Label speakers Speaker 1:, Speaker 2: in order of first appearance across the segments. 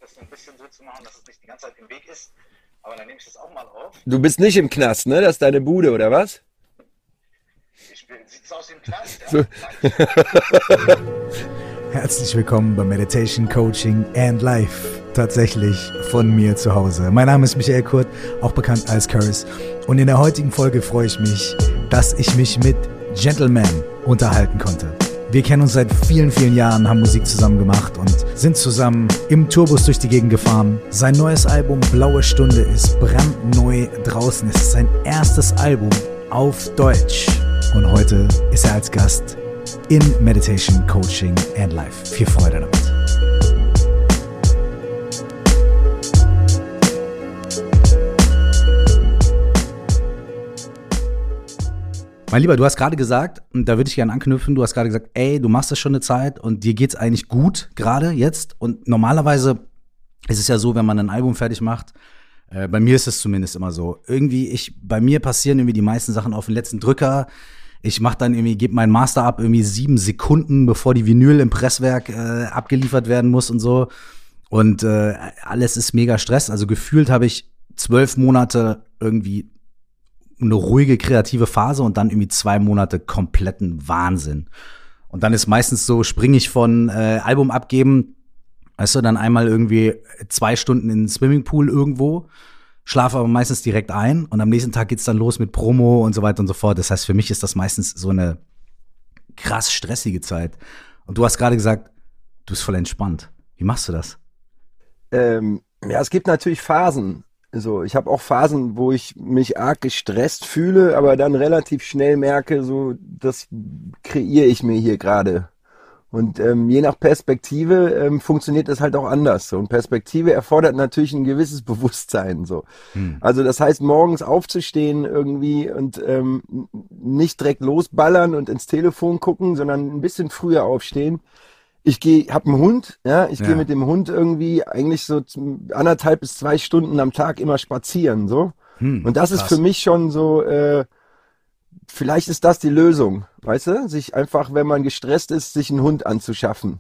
Speaker 1: das so ein bisschen so zu machen, dass es nicht die ganze Zeit im Weg ist. Aber dann nehme ich das auch mal auf.
Speaker 2: Du bist nicht im Knast, ne? Das ist deine Bude, oder was?
Speaker 1: Sieht es aus wie im Knast, ja?
Speaker 2: So.
Speaker 3: Herzlich willkommen bei Meditation, Coaching and Life. Tatsächlich von mir zu Hause. Mein Name ist Michael Kurt, auch bekannt als Curse. Und in der heutigen Folge freue ich mich, dass ich mich mit Gentleman unterhalten konnte. Wir kennen uns seit vielen, vielen Jahren, haben Musik zusammen gemacht und sind zusammen im Tourbus durch die Gegend gefahren. Sein neues Album Blaue Stunde ist brandneu draußen. Es ist sein erstes Album auf Deutsch. Und heute ist er als Gast in Meditation, Coaching and Life. Viel Freude damit. Mein Lieber, du hast gerade gesagt, und da würde ich gerne anknüpfen, du hast gerade gesagt, ey, du machst das schon eine Zeit und dir geht's eigentlich gut, gerade jetzt. Und normalerweise ist es ja so, wenn man ein Album fertig macht, bei mir ist es zumindest immer so, bei mir passieren irgendwie die meisten Sachen auf den letzten Drücker. Ich mache dann irgendwie, gebe meinen Master ab, irgendwie 7 Sekunden, bevor die Vinyl im Presswerk abgeliefert werden muss und so. Und alles ist mega Stress. Also gefühlt habe ich 12 Monate irgendwie eine ruhige, kreative Phase und dann irgendwie 2 Monate kompletten Wahnsinn. Und dann ist meistens so, springe ich von Album abgeben, weißt du, dann einmal irgendwie 2 Stunden in den Swimmingpool irgendwo, schlafe aber meistens direkt ein und am nächsten Tag geht's dann los mit Promo und so weiter und so fort. Das heißt, für mich ist das meistens so eine krass stressige Zeit. Und du hast gerade gesagt, du bist voll entspannt. Wie machst du das?
Speaker 2: Ja, es gibt natürlich Phasen. So, ich habe auch Phasen, wo ich mich arg gestresst fühle, aber dann relativ schnell merke, so, das kreiere ich mir hier gerade. Und je nach Perspektive funktioniert das halt auch anders. So. Und Perspektive erfordert natürlich ein gewisses Bewusstsein. So. Also das heißt, morgens aufzustehen irgendwie und nicht direkt losballern und ins Telefon gucken, sondern ein bisschen früher aufstehen. Ich habe einen Hund, ja, gehe mit dem Hund irgendwie eigentlich so 1,5 bis 2 Stunden am Tag immer spazieren, so. Und das ist für mich schon so, vielleicht ist das die Lösung, weißt du? Sich einfach, wenn man gestresst ist, sich einen Hund anzuschaffen.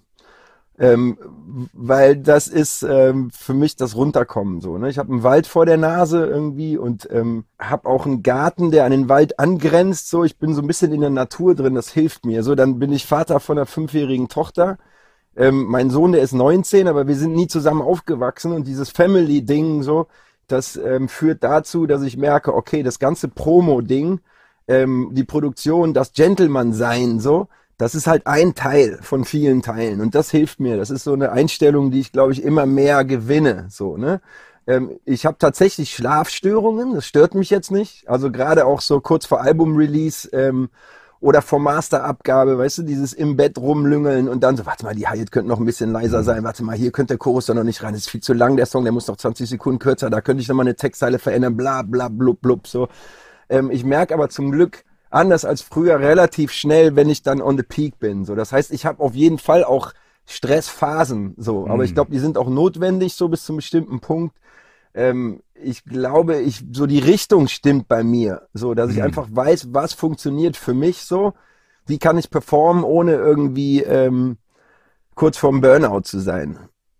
Speaker 2: Weil das ist für mich das Runterkommen, so, ne? Ich habe einen Wald vor der Nase irgendwie und habe auch einen Garten, der an den Wald angrenzt, so. Ich bin so ein bisschen in der Natur drin, das hilft mir. So, dann bin ich Vater von einer 5-jährigen Tochter. Mein Sohn, der ist 19, aber wir sind nie zusammen aufgewachsen und dieses Family-Ding so, das führt dazu, dass ich merke, okay, das ganze Promo-Ding, die Produktion, das Gentleman-Sein so, das ist halt ein Teil von vielen Teilen und das hilft mir. Das ist so eine Einstellung, die ich, glaube ich, immer mehr gewinne, so, ne? Ich habe tatsächlich Schlafstörungen, das stört mich jetzt nicht, also gerade auch so kurz vor Album-Release, oder vor Masterabgabe, weißt du, dieses im Bett rumlüngeln und dann so, warte mal, die Hi-Hat könnte noch ein bisschen leiser sein, warte mal, hier könnte der Chorus doch noch nicht rein, das ist viel zu lang, der Song, der muss noch 20 Sekunden kürzer, da könnte ich noch mal eine Textzeile verändern, bla bla blub blub, so. Ich merke aber zum Glück, anders als früher, relativ schnell, wenn ich dann on the peak bin, so. Das heißt, ich habe auf jeden Fall auch Stressphasen, so, aber ich glaube, die sind auch notwendig, so bis zu einem bestimmten Punkt. Ich glaube, so die Richtung stimmt bei mir, so, dass ich einfach weiß, was funktioniert für mich so, wie kann ich performen, ohne irgendwie kurz vorm Burnout zu sein.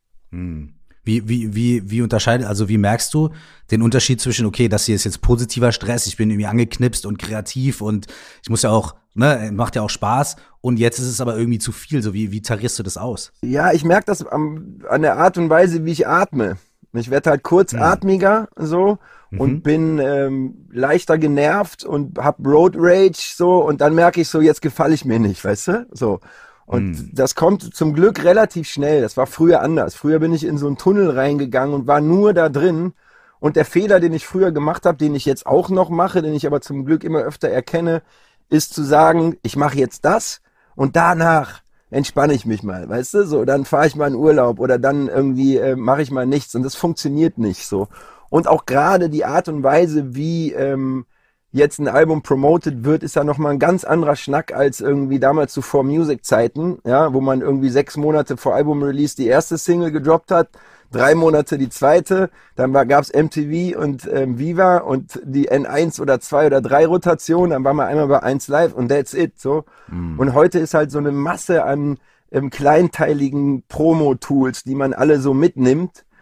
Speaker 3: Wie unterscheidet, also wie merkst du den Unterschied zwischen, okay, das hier ist jetzt positiver Stress, ich bin irgendwie angeknipst und kreativ und ich muss ja auch, ne, macht ja auch Spaß und jetzt ist es aber irgendwie zu viel, so wie tarierst du das aus?
Speaker 2: Ja, ich merke das an der Art und Weise, wie ich atme. Ich werde halt kurzatmiger so und bin leichter genervt und hab Road Rage so und dann merke ich so, jetzt gefalle ich mir nicht, weißt du? So. Und das kommt zum Glück relativ schnell. Das war früher anders. Früher bin ich in so einen Tunnel reingegangen und war nur da drin. Und der Fehler, den ich früher gemacht habe, den ich jetzt auch noch mache, den ich aber zum Glück immer öfter erkenne, ist zu sagen, ich mache jetzt das und danach entspanne ich mich mal, weißt du, so, dann fahre ich mal in Urlaub oder dann irgendwie mache ich mal nichts und das funktioniert nicht so. Und auch gerade die Art und Weise, wie jetzt ein Album promoted wird, ist ja nochmal ein ganz anderer Schnack als irgendwie damals zu 4Music-Zeiten, ja, wo man irgendwie 6 Monate vor Album-Release die erste Single gedroppt hat, 3 Monate die zweite, dann gab's MTV und Viva und die N1 oder 2 oder 3 Rotation, dann waren wir einmal bei 1 Live und that's it, so. Und heute ist halt so eine Masse an kleinteiligen Promo-Tools, die man alle so mitnimmt.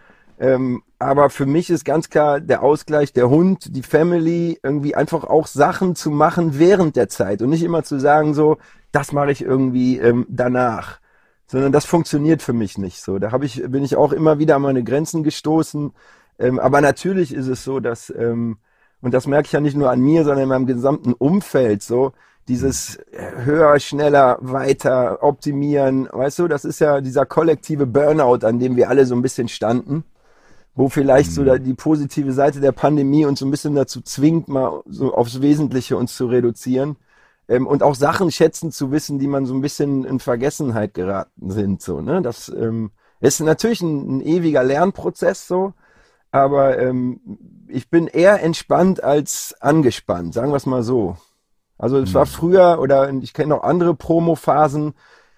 Speaker 2: Aber für mich ist ganz klar der Ausgleich, der Hund, die Family, irgendwie einfach auch Sachen zu machen während der Zeit und nicht immer zu sagen so, das mache ich irgendwie danach, sondern das funktioniert für mich nicht so. Bin ich auch immer wieder an meine Grenzen gestoßen. Aber natürlich ist es so, dass, und das merke ich ja nicht nur an mir, sondern in meinem gesamten Umfeld so, dieses höher, schneller, weiter, optimieren, weißt du, das ist ja dieser kollektive Burnout, an dem wir alle so ein bisschen standen, wo vielleicht so die positive Seite der Pandemie uns so ein bisschen dazu zwingt, mal so aufs Wesentliche uns zu reduzieren und auch Sachen schätzen zu wissen, die man so ein bisschen in Vergessenheit geraten sind, so, ne, das ist natürlich ein ewiger Lernprozess, so, aber ich bin eher entspannt als angespannt, sagen wir es mal so. Also es war früher, oder ich kenne auch andere Promo-Phasen,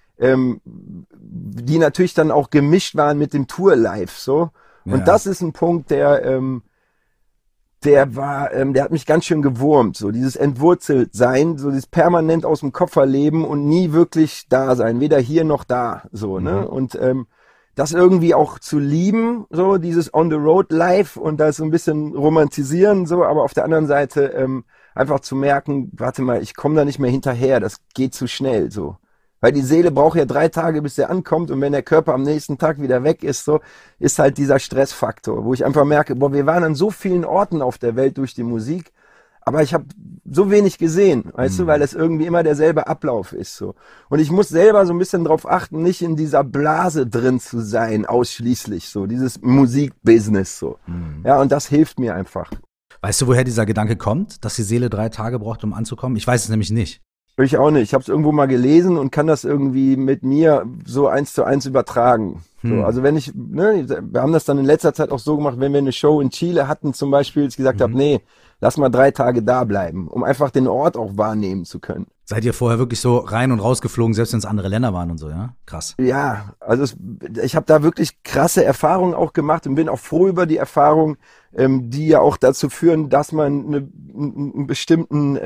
Speaker 2: die natürlich dann auch gemischt waren mit dem Tour-Live, so. Und das ist ein Punkt, der hat mich ganz schön gewurmt, so dieses Entwurzelt-Sein, so dieses permanent aus dem Koffer leben und nie wirklich da sein, weder hier noch da, so, ne? Und das irgendwie auch zu lieben, so dieses On-the-Road-Life und das so ein bisschen romantisieren, so, aber auf der anderen Seite einfach zu merken, warte mal, ich komme da nicht mehr hinterher, das geht zu schnell, so. Weil die Seele braucht ja 3 Tage, bis der ankommt und wenn der Körper am nächsten Tag wieder weg ist, so, ist halt dieser Stressfaktor, wo ich einfach merke, boah, wir waren an so vielen Orten auf der Welt durch die Musik, aber ich habe so wenig gesehen, weißt du, weil es irgendwie immer derselbe Ablauf ist, so. Und ich muss selber so ein bisschen drauf achten, nicht in dieser Blase drin zu sein, ausschließlich, so, dieses Musikbusiness, so. Ja, und das hilft mir einfach.
Speaker 3: Weißt du, woher dieser Gedanke kommt, dass die Seele 3 Tage braucht, um anzukommen? Ich weiß es nämlich nicht.
Speaker 2: Ich auch nicht. Ich habe es irgendwo mal gelesen und kann das irgendwie mit mir so 1:1 übertragen. So, also wenn wir haben das dann in letzter Zeit auch so gemacht, wenn wir eine Show in Chile hatten zum Beispiel, dass ich gesagt habe, nee, lass mal 3 Tage da bleiben, um einfach den Ort auch wahrnehmen zu können.
Speaker 3: Seid ihr vorher wirklich so rein und rausgeflogen, selbst wenn es andere Länder waren und so, ja? Krass.
Speaker 2: Ja, also ich habe da wirklich krasse Erfahrungen auch gemacht und bin auch froh über die Erfahrungen, die ja auch dazu führen, dass man einen bestimmten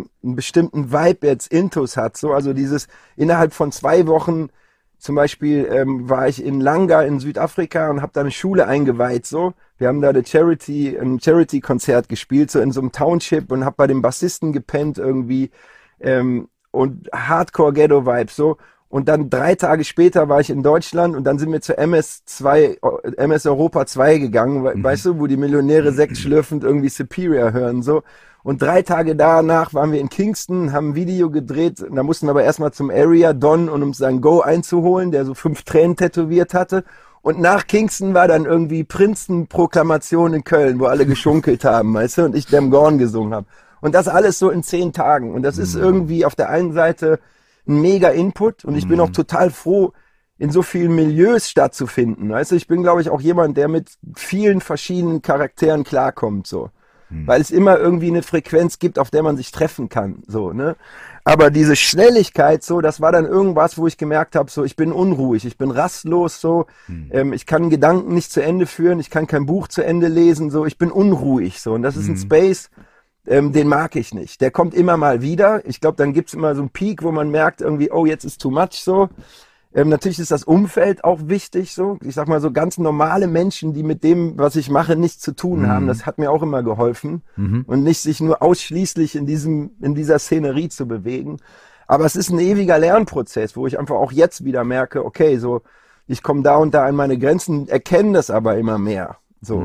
Speaker 2: Vibe jetzt intus hat. So, also dieses innerhalb von 2 Wochen zum Beispiel war ich in Langa in Südafrika und habe da eine Schule eingeweiht. So, wir haben da ein Charity-Konzert gespielt, so in so einem Township und habe bei dem Bassisten gepennt irgendwie. Und Hardcore-Ghetto-Vibe, so. Und dann 3 Tage später war ich in Deutschland und dann sind wir zur MS Europa 2 gegangen, weißt du, wo die Millionäre sektschlürfend irgendwie Superior hören, so. Und 3 Tage danach waren wir in Kingston, haben ein Video gedreht, und da mussten wir aber erstmal zum Area Don, um uns sein Go einzuholen, der so 5 Tränen tätowiert hatte. Und nach Kingston war dann irgendwie Prinzenproklamation in Köln, wo alle geschunkelt haben, weißt du, und ich Damn Gone gesungen habe. Und das alles so in 10 Tagen. Und das ist irgendwie auf der einen Seite ein mega Input. Und ich bin auch total froh, in so vielen Milieus stattzufinden. Weißt du, ich bin, glaube ich, auch jemand, der mit vielen verschiedenen Charakteren klarkommt, so. Weil es immer irgendwie eine Frequenz gibt, auf der man sich treffen kann, so, ne. Aber diese Schnelligkeit, so, das war dann irgendwas, wo ich gemerkt habe, so, ich bin unruhig, ich bin rastlos, so, ich kann Gedanken nicht zu Ende führen, ich kann kein Buch zu Ende lesen, so, ich bin unruhig, so. Und das ist ein Space, den mag ich nicht. Der kommt immer mal wieder. Ich glaube, dann gibt's immer so einen Peak, wo man merkt irgendwie, oh, jetzt ist too much so. Natürlich ist das Umfeld auch wichtig so. Ich sag mal so ganz normale Menschen, die mit dem, was ich mache, nichts zu tun haben. Das hat mir auch immer geholfen. Und nicht sich nur ausschließlich in dieser Szenerie zu bewegen. Aber es ist ein ewiger Lernprozess, wo ich einfach auch jetzt wieder merke, okay, so, ich komme da und da an meine Grenzen, erkenne das aber immer mehr. So.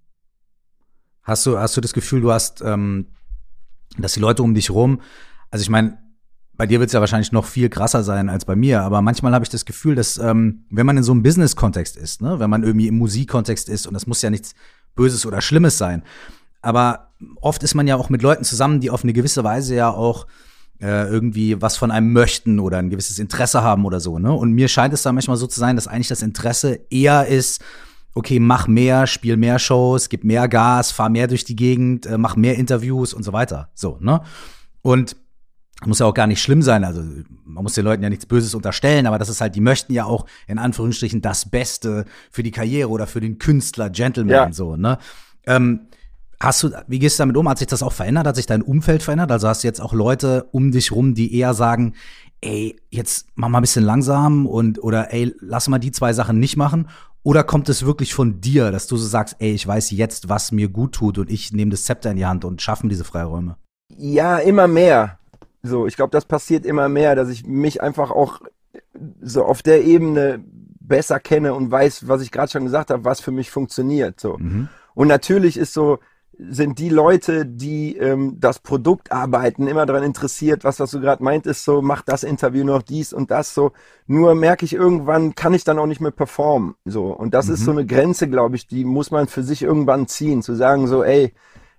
Speaker 3: Hast du das Gefühl, du hast, dass die Leute um dich rum, also ich meine, bei dir wird es ja wahrscheinlich noch viel krasser sein als bei mir, aber manchmal habe ich das Gefühl, dass wenn man in so einem Business-Kontext ist, ne, wenn man irgendwie im Musikkontext ist, und das muss ja nichts Böses oder Schlimmes sein, aber oft ist man ja auch mit Leuten zusammen, die auf eine gewisse Weise ja auch irgendwie was von einem möchten oder ein gewisses Interesse haben oder so, ne? Und mir scheint es da manchmal so zu sein, dass eigentlich das Interesse eher ist, okay, mach mehr, spiel mehr Shows, gib mehr Gas, fahr mehr durch die Gegend, mach mehr Interviews und so weiter. So, ne? Und muss ja auch gar nicht schlimm sein, also man muss den Leuten ja nichts Böses unterstellen, aber das ist halt, die möchten ja auch in Anführungsstrichen das Beste für die Karriere oder für den Künstler, Gentleman, so, ne? Wie gehst du damit um? Hat sich das auch verändert? Hat sich dein Umfeld verändert? Also hast du jetzt auch Leute um dich rum, die eher sagen, ey, jetzt mach mal ein bisschen langsam oder ey, lass mal die 2 Sachen nicht machen? Oder kommt es wirklich von dir, dass du so sagst, ey, ich weiß jetzt, was mir gut tut und ich nehme das Zepter in die Hand und schaffe diese Freiräume?
Speaker 2: Ja, immer mehr. So, ich glaube, das passiert immer mehr, dass ich mich einfach auch so auf der Ebene besser kenne und weiß, was ich gerade schon gesagt habe, was für mich funktioniert. So. Und natürlich sind die Leute, die das Produkt arbeiten, immer daran interessiert, was du gerade meintest, so, mach das Interview noch, dies und das, so. Nur merke ich, irgendwann kann ich dann auch nicht mehr performen, so. Und das ist so eine Grenze, glaube ich, die muss man für sich irgendwann ziehen, zu sagen so, ey,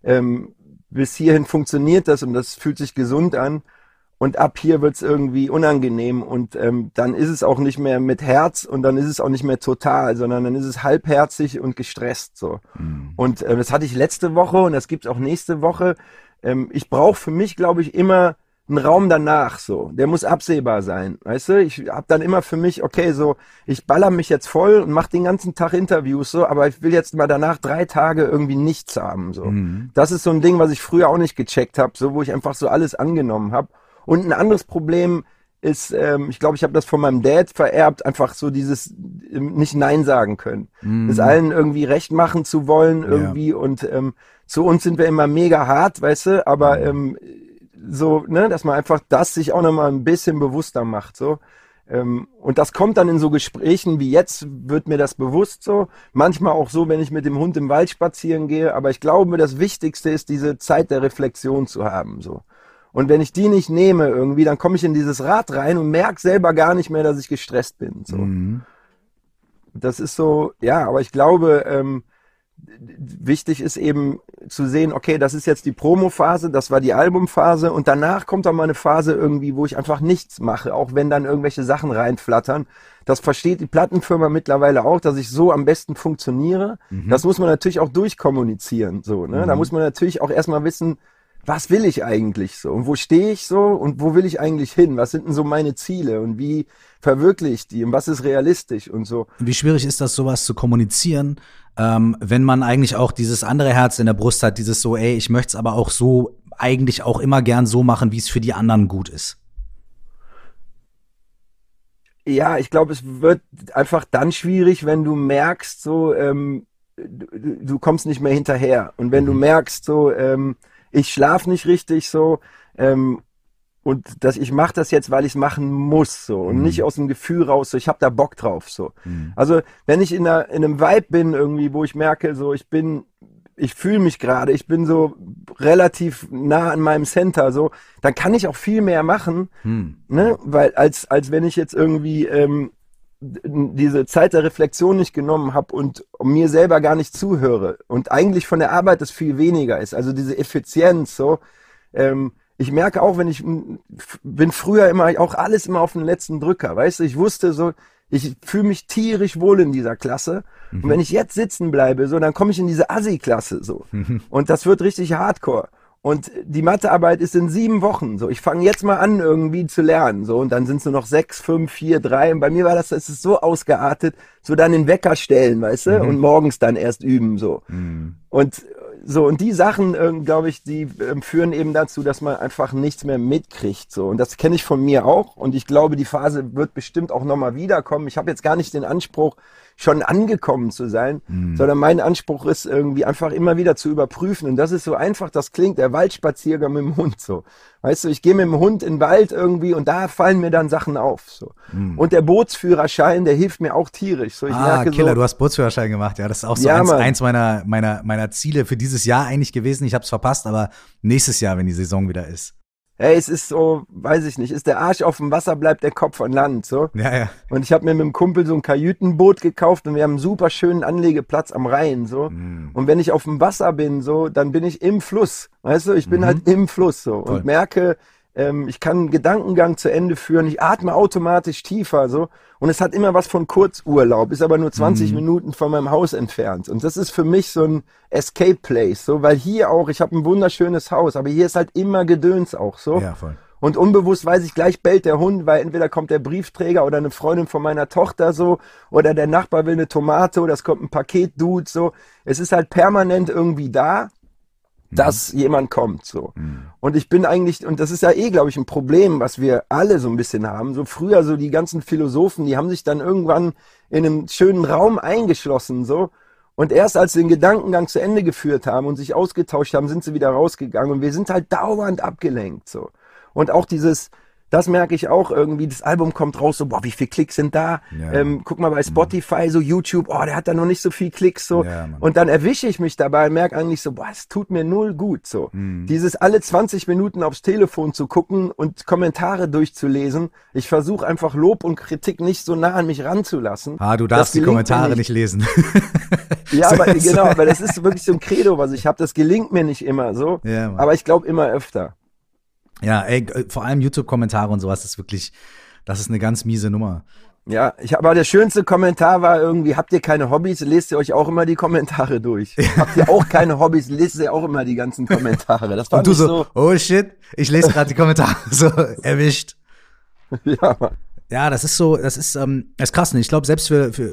Speaker 2: bis hierhin funktioniert das und das fühlt sich gesund an. Und ab hier wird's irgendwie unangenehm und dann ist es auch nicht mehr mit Herz und dann ist es auch nicht mehr total, sondern dann ist es halbherzig und gestresst so. Und das hatte ich letzte Woche und das gibt's auch nächste Woche. Ich brauche für mich, glaube ich, immer einen Raum danach so. Der muss absehbar sein, weißt du? Ich habe dann immer für mich, okay, so, ich baller mich jetzt voll und mache den ganzen Tag Interviews so, aber ich will jetzt mal danach 3 Tage irgendwie nichts haben so. Das ist so ein Ding, was ich früher auch nicht gecheckt habe, so wo ich einfach so alles angenommen habe. Und ein anderes Problem ist, ich glaube, ich habe das von meinem Dad vererbt, einfach so dieses nicht Nein sagen können. Es allen irgendwie recht machen zu wollen irgendwie und zu uns sind wir immer mega hart, weißt du, aber so, ne, dass man einfach das sich auch nochmal ein bisschen bewusster macht, so. Und das kommt dann in so Gesprächen wie jetzt, wird mir das bewusst so. Manchmal auch so, wenn ich mit dem Hund im Wald spazieren gehe, aber ich glaube, das Wichtigste ist, diese Zeit der Reflexion zu haben, so. Und wenn ich die nicht nehme irgendwie, dann komme ich in dieses Rad rein und merke selber gar nicht mehr, dass ich gestresst bin. So. Das ist so, ja, aber ich glaube, wichtig ist eben zu sehen, okay, das ist jetzt die Promo-Phase, das war die Albumphase und danach kommt dann mal eine Phase irgendwie, wo ich einfach nichts mache, auch wenn dann irgendwelche Sachen reinflattern. Das versteht die Plattenfirma mittlerweile auch, dass ich so am besten funktioniere. Das muss man natürlich auch durchkommunizieren. So, ne? Da muss man natürlich auch erstmal wissen, was will ich eigentlich so und wo stehe ich so und wo will ich eigentlich hin? Was sind denn so meine Ziele und wie verwirkliche ich die und was ist realistisch und so?
Speaker 3: Wie schwierig ist das, sowas zu kommunizieren, wenn man eigentlich auch dieses andere Herz in der Brust hat, dieses so, ey, ich möchte es aber auch so, eigentlich auch immer gern so machen, wie es für die anderen gut ist?
Speaker 2: Ja, ich glaube, es wird einfach dann schwierig, wenn du merkst, so, du kommst nicht mehr hinterher und wenn du merkst, so, ich schlafe nicht richtig so und ich mache das jetzt, weil ich es machen muss so und nicht aus dem Gefühl raus, so ich habe da Bock drauf so. Also wenn ich in einem Vibe bin irgendwie, wo ich merke, so ich fühle mich gerade, ich bin so relativ nah an meinem Center so, dann kann ich auch viel mehr machen, ne, weil als wenn ich jetzt irgendwie diese Zeit der Reflexion nicht genommen habe und mir selber gar nicht zuhöre und eigentlich von der Arbeit das viel weniger ist. Also diese Effizienz so. Ich merke auch, bin früher immer auch alles immer auf den letzten Drücker, weißt du? Ich wusste so, ich fühle mich tierisch wohl in dieser Klasse und wenn ich jetzt sitzen bleibe, so, dann komme ich in diese Assi-Klasse so und das wird richtig Hardcore. Und die Mathearbeit ist in 7 Wochen. So, ich fange jetzt mal an, irgendwie zu lernen. So, und dann sind es nur noch 6, 5, 4, 3. Und bei mir war es ist so ausgeartet, so dann den Wecker stellen, weißt du, und morgens dann erst üben. So. Und die Sachen, glaube ich, die führen eben dazu, dass man einfach nichts mehr mitkriegt. So. Und das kenne ich von mir auch. Und ich glaube, die Phase wird bestimmt auch nochmal wiederkommen. Ich habe jetzt gar nicht den Anspruch, schon angekommen zu sein, sondern mein Anspruch ist irgendwie einfach immer wieder zu überprüfen. Und das ist so einfach, das klingt, der Waldspaziergang mit dem Hund so. Weißt du, ich gehe mit dem Hund in den Wald irgendwie und da fallen mir dann Sachen auf. So. Und der Bootsführerschein, der hilft mir auch tierisch. So, ich merke
Speaker 3: Killer,
Speaker 2: so,
Speaker 3: du hast Bootsführerschein gemacht. Ja, das ist auch so eins meiner Ziele für dieses Jahr eigentlich gewesen. Ich habe es verpasst, aber nächstes Jahr, wenn die Saison wieder ist.
Speaker 2: Hey, es ist so, weiß ich nicht, ist der Arsch auf dem Wasser, bleibt der Kopf an Land, so.
Speaker 3: Ja, ja.
Speaker 2: Und ich habe mir mit dem Kumpel so ein Kajütenboot gekauft und wir haben einen super schönen Anlegeplatz am Rhein, so. Und wenn ich auf dem Wasser bin, so, dann bin ich im Fluss, weißt du, ich bin halt im Fluss, so.
Speaker 3: Toll.
Speaker 2: Und merke, ich kann einen Gedankengang zu Ende führen, ich atme automatisch tiefer, so. Und es hat immer was von Kurzurlaub, ist aber nur 20 Minuten von meinem Haus entfernt. Und das ist für mich so ein Escape Place, so, weil hier auch, ich habe ein wunderschönes Haus, aber hier ist halt immer Gedöns auch, so.
Speaker 3: Ja, voll.
Speaker 2: Und unbewusst weiß ich, gleich bellt der Hund, weil entweder kommt der Briefträger oder eine Freundin von meiner Tochter so, oder der Nachbar will eine Tomate oder es kommt ein Paketdude so. Es ist halt permanent irgendwie da. dass jemand kommt, so. Und ich bin eigentlich, und das ist ja glaube ich, ein Problem, was wir alle so ein bisschen haben. So früher, so die ganzen Philosophen, die haben sich dann irgendwann in einem schönen Raum eingeschlossen, so. Und erst als sie den Gedankengang zu Ende geführt haben und sich ausgetauscht haben, sind sie wieder rausgegangen. Und wir sind halt dauernd abgelenkt, so. Und auch das merke ich auch irgendwie, das Album kommt raus, so, boah, wie viele Klicks sind da?
Speaker 3: Ja.
Speaker 2: Guck mal bei Spotify, so YouTube, oh, der hat da noch nicht so viel Klicks, so.
Speaker 3: Ja,
Speaker 2: und dann erwische ich mich dabei und merke eigentlich so, boah, es tut mir null gut, so. Dieses alle 20 Minuten aufs Telefon zu gucken und Kommentare durchzulesen. Ich versuche einfach Lob und Kritik nicht so nah an mich ranzulassen.
Speaker 3: Du darfst die Kommentare nicht lesen.
Speaker 2: Ja, aber genau, aber das ist wirklich so ein Credo, was ich habe. Das gelingt mir nicht immer so,
Speaker 3: Ja,
Speaker 2: aber ich glaube immer öfter.
Speaker 3: Ja, ey, vor allem YouTube-Kommentare und sowas ist wirklich, das ist eine ganz miese Nummer.
Speaker 2: Ja, aber der schönste Kommentar war irgendwie, habt ihr keine Hobbys, lest ihr euch auch immer die Kommentare durch. Habt ihr auch keine Hobbys, lest ihr auch immer die ganzen Kommentare. Das fand
Speaker 3: Und du
Speaker 2: ich
Speaker 3: so, oh shit, ich lese gerade die Kommentare, so, erwischt.
Speaker 2: Ja, Mann.
Speaker 3: Ja, das ist krass. Und ich glaube, selbst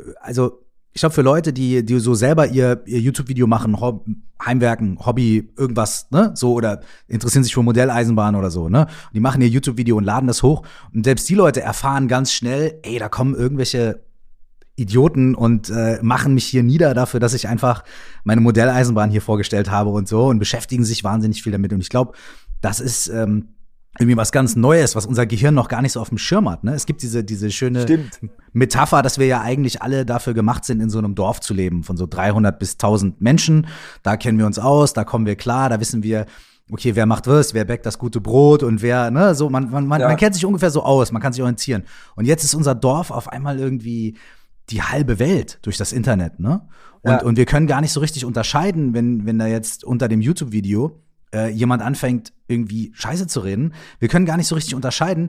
Speaker 3: ich glaube, für Leute, die so selber ihr YouTube-Video machen, Heimwerken, Hobby, irgendwas, ne, so, oder interessieren sich für Modelleisenbahn oder so, ne, und die machen ihr YouTube-Video und laden das hoch. Und selbst die Leute erfahren ganz schnell, ey, da kommen irgendwelche Idioten und machen mich hier nieder dafür, dass ich einfach meine Modelleisenbahn hier vorgestellt habe und so, und beschäftigen sich wahnsinnig viel damit. Und ich glaube, das ist irgendwie was ganz Neues, was unser Gehirn noch gar nicht so auf dem Schirm hat. Ne? Es gibt diese schöne Metapher, dass wir ja eigentlich alle dafür gemacht sind, in so einem Dorf zu leben, von so 300 bis 1000 Menschen. Da kennen wir uns aus, da kommen wir klar, da wissen wir, okay, wer macht was, wer bäckt das gute Brot und wer, ne, so, man kennt sich ungefähr so aus, man kann sich orientieren. Und jetzt ist unser Dorf auf einmal irgendwie die halbe Welt durch das Internet, ne? Und wir können gar nicht so richtig unterscheiden, wenn da jetzt unter dem YouTube-Video jemand anfängt, irgendwie Scheiße zu reden. Wir können gar nicht so richtig unterscheiden,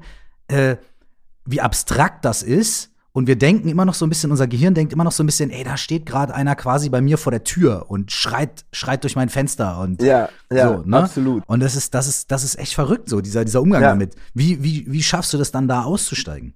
Speaker 3: wie abstrakt das ist. Und wir denken immer noch so ein bisschen, unser Gehirn denkt immer noch so ein bisschen, ey, da steht gerade einer quasi bei mir vor der Tür und schreit durch mein Fenster. Und
Speaker 2: ja,
Speaker 3: so, ne?
Speaker 2: Absolut.
Speaker 3: Und das ist echt verrückt, so, dieser Umgang damit. Wie schaffst du das dann, da auszusteigen?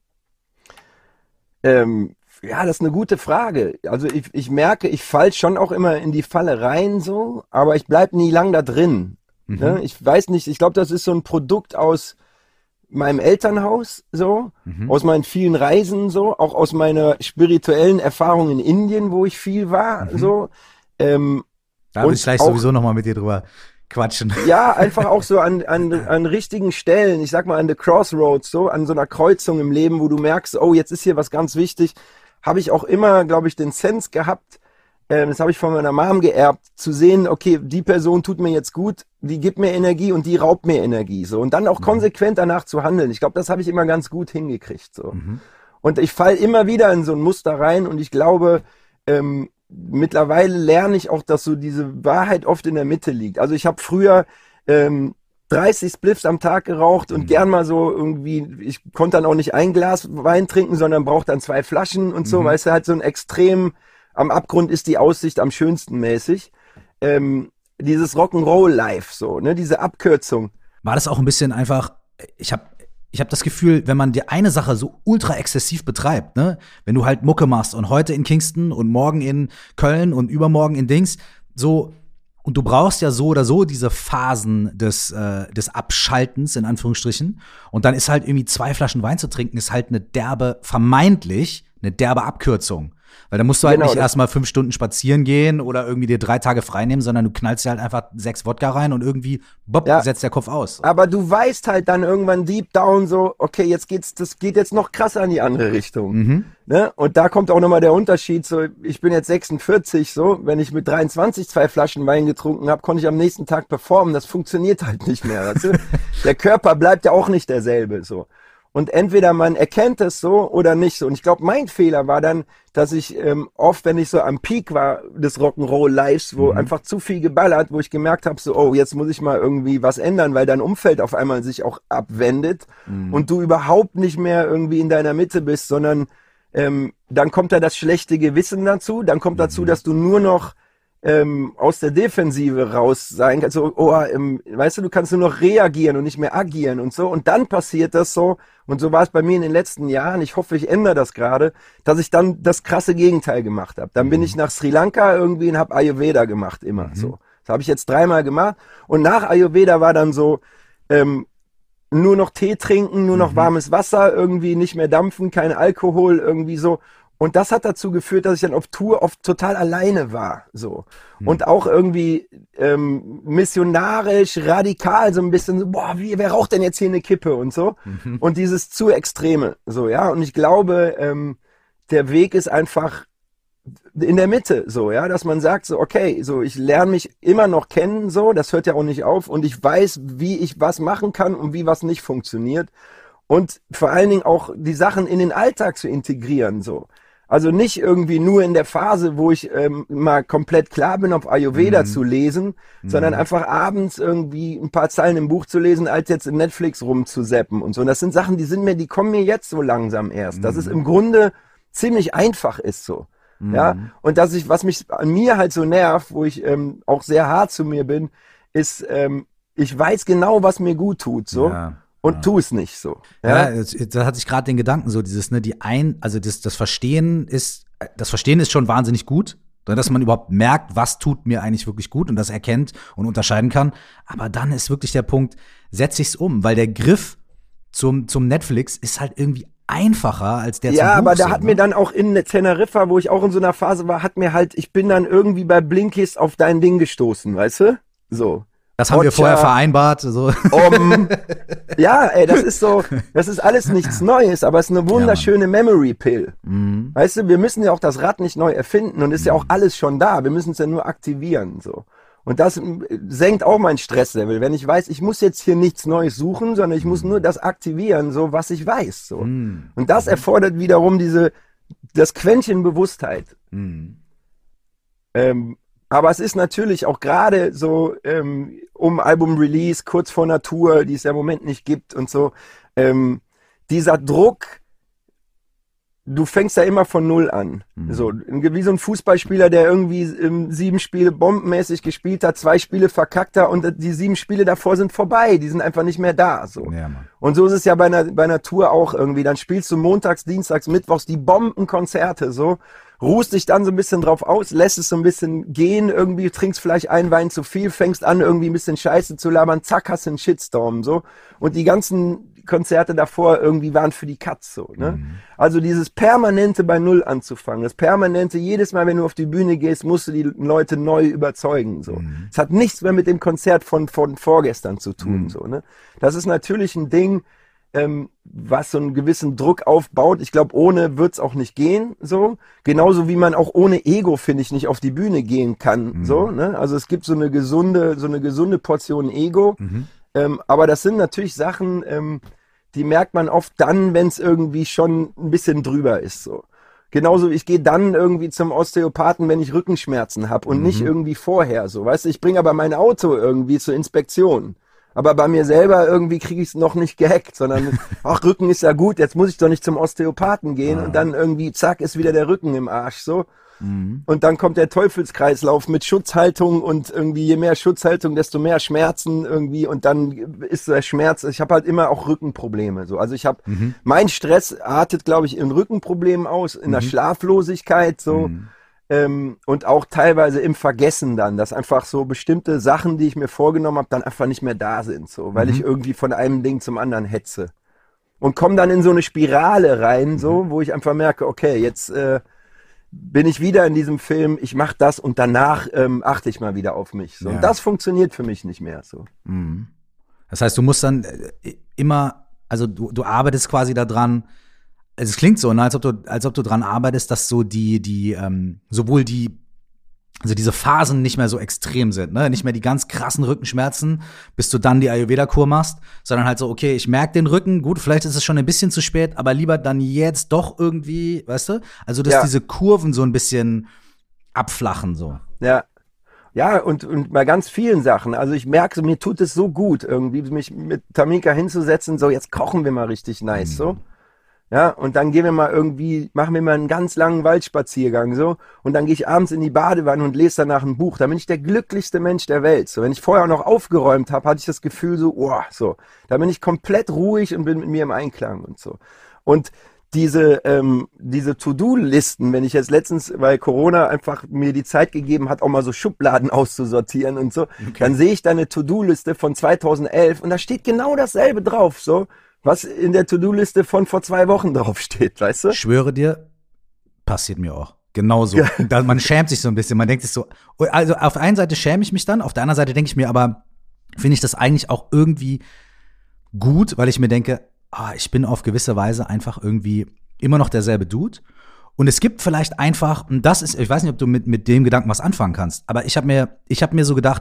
Speaker 2: Ja, das ist eine gute Frage. Also ich merke, ich falle schon auch immer in die Falle rein, so, aber ich bleib nie lang da drin. Ne? Ich weiß nicht, ich glaube, das ist so ein Produkt aus meinem Elternhaus, so, aus meinen vielen Reisen, so, auch aus meiner spirituellen Erfahrung in Indien, wo ich viel war, so.
Speaker 3: Da will ich gleich sowieso nochmal mit dir drüber quatschen.
Speaker 2: Ja, einfach auch so an richtigen Stellen, ich sag mal an the Crossroads, so, an so einer Kreuzung im Leben, wo du merkst, oh, jetzt ist hier was ganz wichtig, habe ich auch immer, glaube ich, den Sense gehabt, das habe ich von meiner Mom geerbt, zu sehen, okay, die Person tut mir jetzt gut, die gibt mir Energie und die raubt mir Energie, so. Und dann auch konsequent danach zu handeln. Ich glaube, das habe ich immer ganz gut hingekriegt, so. Und ich falle immer wieder in so ein Muster rein und ich glaube, mittlerweile lerne ich auch, dass so diese Wahrheit oft in der Mitte liegt. Also ich habe früher 30 Spliffs am Tag geraucht und gern mal so irgendwie, ich konnte dann auch nicht ein Glas Wein trinken, sondern brauchte dann 2 Flaschen und so, weißt du, halt so ein extrem, am Abgrund ist die Aussicht am schönsten mäßig. Dieses Rock'n'Roll Life, so, ne, diese Abkürzung.
Speaker 3: War das auch ein bisschen einfach, ich hab das Gefühl, wenn man die eine Sache so ultra exzessiv betreibt, ne, wenn du halt Mucke machst und heute in Kingston und morgen in Köln und übermorgen in Dings, so, und du brauchst ja so oder so diese Phasen des Abschaltens, in Anführungsstrichen. Und dann ist halt irgendwie 2 Flaschen Wein zu trinken, ist halt vermeintlich eine derbe Abkürzung. Weil da musst du halt nicht erstmal 5 Stunden spazieren gehen oder irgendwie dir 3 Tage frei nehmen, sondern du knallst dir halt einfach 6 Wodka rein und irgendwie, setzt der Kopf aus.
Speaker 2: Aber du weißt halt dann irgendwann deep down so, okay, das geht jetzt noch krasser in die andere Richtung. Ne? Und da kommt auch nochmal der Unterschied, so, ich bin jetzt 46, so, wenn ich mit 23 2 Flaschen Wein getrunken habe, konnte ich am nächsten Tag performen, das funktioniert halt nicht mehr, weißt du? Der Körper bleibt ja auch nicht derselbe, so. Und entweder man erkennt es so oder nicht so. Und ich glaube, mein Fehler war dann, dass ich oft, wenn ich so am Peak war des Rock'n'Roll-Lives, wo einfach zu viel geballert, wo ich gemerkt habe, so, oh, jetzt muss ich mal irgendwie was ändern, weil dein Umfeld auf einmal sich auch abwendet und du überhaupt nicht mehr irgendwie in deiner Mitte bist, sondern dann kommt da das schlechte Gewissen dazu, dann kommt dazu, dass du nur noch aus der Defensive raus sein kannst, so, weißt du kannst nur noch reagieren und nicht mehr agieren und so. Und dann passiert das so, und so war es bei mir in den letzten Jahren, ich hoffe, ich ändere das gerade, dass ich dann das krasse Gegenteil gemacht habe. Dann bin ich nach Sri Lanka irgendwie und habe Ayurveda gemacht, immer so. Das habe ich jetzt 3-mal gemacht. Und nach Ayurveda war dann so, nur noch Tee trinken, nur noch warmes Wasser, irgendwie nicht mehr dampfen, kein Alkohol, irgendwie so. Und das hat dazu geführt, dass ich dann auf Tour oft total alleine war, so. Und auch irgendwie missionarisch, radikal, so ein bisschen so, boah, wer raucht denn jetzt hier eine Kippe und so. Und dieses zu Extreme, so, ja. Und ich glaube, der Weg ist einfach in der Mitte, so, ja, dass man sagt so, okay, so, ich lerne mich immer noch kennen, so, das hört ja auch nicht auf und ich weiß, wie ich was machen kann und wie was nicht funktioniert und vor allen Dingen auch die Sachen in den Alltag zu integrieren, so. Also nicht irgendwie nur in der Phase, wo ich mal komplett klar bin, auf Ayurveda zu lesen, sondern einfach abends irgendwie ein paar Zeilen im Buch zu lesen, als jetzt in Netflix rumzuzappen und so. Und das sind Sachen, die kommen mir jetzt so langsam erst. Dass es im Grunde ziemlich einfach ist so. Ja, und was mich an mir halt so nervt, wo ich auch sehr hart zu mir bin, ist, ich weiß genau, was mir gut tut, so. Ja. Und tu es nicht so.
Speaker 3: Ja, da hatte ich gerade den Gedanken, so dieses, ne, das Verstehen ist schon wahnsinnig gut, dass man überhaupt merkt, was tut mir eigentlich wirklich gut und das erkennt und unterscheiden kann. Aber dann ist wirklich der Punkt, setze ich's um, weil der Griff zum Netflix ist halt irgendwie einfacher als der zum Buch.
Speaker 2: Ja, aber da hat mir dann auch in Teneriffa, wo ich auch in so einer Phase war, ich bin dann irgendwie bei Blinkist auf dein Ding gestoßen, weißt du? So.
Speaker 3: Das haben wir vorher vereinbart. So.
Speaker 2: Ja, ey, das ist alles nichts Neues, aber es ist eine wunderschöne Memory Pill. Weißt du, wir müssen ja auch das Rad nicht neu erfinden und ist ja auch alles schon da. Wir müssen es ja nur aktivieren, so. Und das senkt auch mein Stresslevel, wenn ich weiß, ich muss jetzt hier nichts Neues suchen, sondern ich muss nur das aktivieren, so, was ich weiß, so. Und das erfordert wiederum das Quäntchen Bewusstheit. Aber es ist natürlich auch gerade so um Album-Release, kurz vor Natur, die es ja im Moment nicht gibt und so, dieser Druck, du fängst ja immer von Null an. So, wie so ein Fußballspieler, der irgendwie 7 Spiele bombenmäßig gespielt hat, 2 Spiele verkackt hat und die 7 Spiele davor sind vorbei, die sind einfach nicht mehr da. So. Ja, und so ist es ja bei einer Tour auch irgendwie. Dann spielst du montags, dienstags, mittwochs die Bombenkonzerte, so, ruhst dich dann so ein bisschen drauf aus, lässt es so ein bisschen gehen, irgendwie trinkst vielleicht einen Wein zu viel, fängst an irgendwie ein bisschen Scheiße zu labern, zack, hast du einen Shitstorm, so. Und die ganzen Konzerte davor irgendwie waren für die Katz, so, ne? Also dieses permanente bei Null anzufangen, das permanente, jedes Mal, wenn du auf die Bühne gehst, musst du die Leute neu überzeugen, so. Es hat nichts mehr mit dem Konzert von vorgestern zu tun, so, ne? Das ist natürlich ein Ding, was so einen gewissen Druck aufbaut. Ich glaube, ohne wird's auch nicht gehen, so. Genauso wie man auch ohne Ego, finde ich, nicht auf die Bühne gehen kann, so, ne? Also es gibt so eine gesunde Portion Ego. Aber das sind natürlich Sachen, die merkt man oft dann, wenn es irgendwie schon ein bisschen drüber ist, so. Genauso, ich gehe dann irgendwie zum Osteopathen, wenn ich Rückenschmerzen habe und nicht irgendwie vorher, so. Weißt du, ich bringe aber mein Auto irgendwie zur Inspektion. Aber bei mir selber irgendwie kriege ich es noch nicht gehackt, sondern, ach, Rücken ist ja gut, jetzt muss ich doch nicht zum Osteopathen gehen und dann irgendwie, zack, ist wieder der Rücken im Arsch, so. Und dann kommt der Teufelskreislauf mit Schutzhaltung und irgendwie je mehr Schutzhaltung, desto mehr Schmerzen irgendwie und dann ist der Schmerz, ich habe halt immer auch Rückenprobleme, so. Also ich habe, mein Stress artet, glaube ich, in Rückenproblemen aus, in der Schlaflosigkeit, so. Und auch teilweise im Vergessen dann, dass einfach so bestimmte Sachen, die ich mir vorgenommen habe, dann einfach nicht mehr da sind, so, weil ich irgendwie von einem Ding zum anderen hetze. Und komme dann in so eine Spirale rein, so, wo ich einfach merke, okay, jetzt bin ich wieder in diesem Film, ich mache das und danach achte ich mal wieder auf mich. So. Ja. Und das funktioniert für mich nicht mehr, so.
Speaker 3: Das heißt, du musst dann immer, also du arbeitest quasi daran. Also es klingt so, ne, als ob du dran arbeitest, dass so sowohl diese Phasen nicht mehr so extrem sind, ne, nicht mehr die ganz krassen Rückenschmerzen, bis du dann die Ayurveda-Kur machst, sondern halt so, okay, ich merke den Rücken, gut, vielleicht ist es schon ein bisschen zu spät, aber lieber dann jetzt doch irgendwie, weißt du? Also, dass diese Kurven so ein bisschen abflachen, so.
Speaker 2: Ja. Ja, und bei ganz vielen Sachen. Also ich merke, mir tut es so gut, irgendwie mich mit Tamika hinzusetzen, so, jetzt kochen wir mal richtig nice, so. Ja, und dann machen wir mal einen ganz langen Waldspaziergang, so. Und dann gehe ich abends in die Badewanne und lese danach ein Buch. Da bin ich der glücklichste Mensch der Welt. So, wenn ich vorher auch noch aufgeräumt habe, hatte ich das Gefühl so, oh, so. Da bin ich komplett ruhig und bin mit mir im Einklang und so. Und diese To-Do-Listen, wenn ich jetzt letztens, weil Corona einfach mir die Zeit gegeben hat, auch mal so Schubladen auszusortieren und so, dann sehe ich da eine To-Do-Liste von 2011 und da steht genau dasselbe drauf, so, was in der To-Do-Liste von vor 2 Wochen drauf steht, weißt du?
Speaker 3: Ich schwöre dir, passiert mir auch. Genauso. Man schämt sich so ein bisschen. Man denkt sich so, also auf der einen Seite schäme ich mich dann, auf der anderen Seite denke ich mir aber, finde ich das eigentlich auch irgendwie gut, weil ich mir denke, ich bin auf gewisse Weise einfach irgendwie immer noch derselbe Dude. Und es gibt vielleicht einfach, und das ist, ich weiß nicht, ob du mit dem Gedanken was anfangen kannst, aber ich habe mir so gedacht,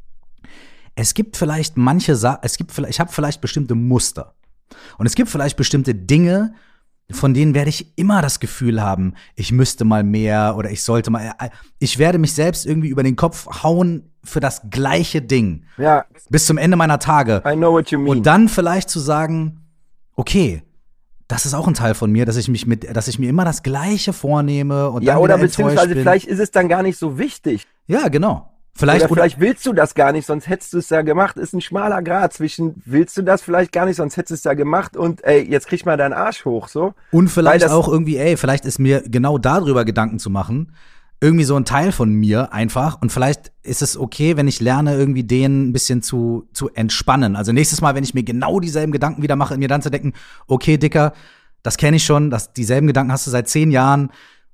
Speaker 3: es gibt vielleicht ich habe vielleicht bestimmte Muster. Und es gibt vielleicht bestimmte Dinge, von denen werde ich immer das Gefühl haben, ich müsste mal mehr oder ich sollte mal, ich werde mich selbst irgendwie über den Kopf hauen für das gleiche Ding.
Speaker 2: Ja.
Speaker 3: Bis zum Ende meiner Tage.
Speaker 2: I know what you mean.
Speaker 3: Und dann vielleicht zu sagen, okay, das ist auch ein Teil von mir, dass ich mir immer das Gleiche vornehme und
Speaker 2: ja,
Speaker 3: dann
Speaker 2: oder
Speaker 3: wieder enttäuscht
Speaker 2: beziehungsweise
Speaker 3: bin.
Speaker 2: vielleicht ist es dann gar nicht so wichtig.
Speaker 3: Ja, genau.
Speaker 2: Oder vielleicht willst du das gar nicht, sonst hättest du es ja gemacht. Ist ein schmaler Grat zwischen, willst du das vielleicht gar nicht, sonst hättest du es ja gemacht und jetzt krieg mal deinen Arsch hoch, so.
Speaker 3: Und vielleicht auch irgendwie, vielleicht ist mir genau darüber Gedanken zu machen, irgendwie so ein Teil von mir einfach und vielleicht ist es okay, wenn ich lerne, irgendwie den ein bisschen zu entspannen. Also nächstes Mal, wenn ich mir genau dieselben Gedanken wieder mache, mir dann zu denken, okay, Dicker, das kenne ich schon, dieselben Gedanken hast du seit 10 Jahren,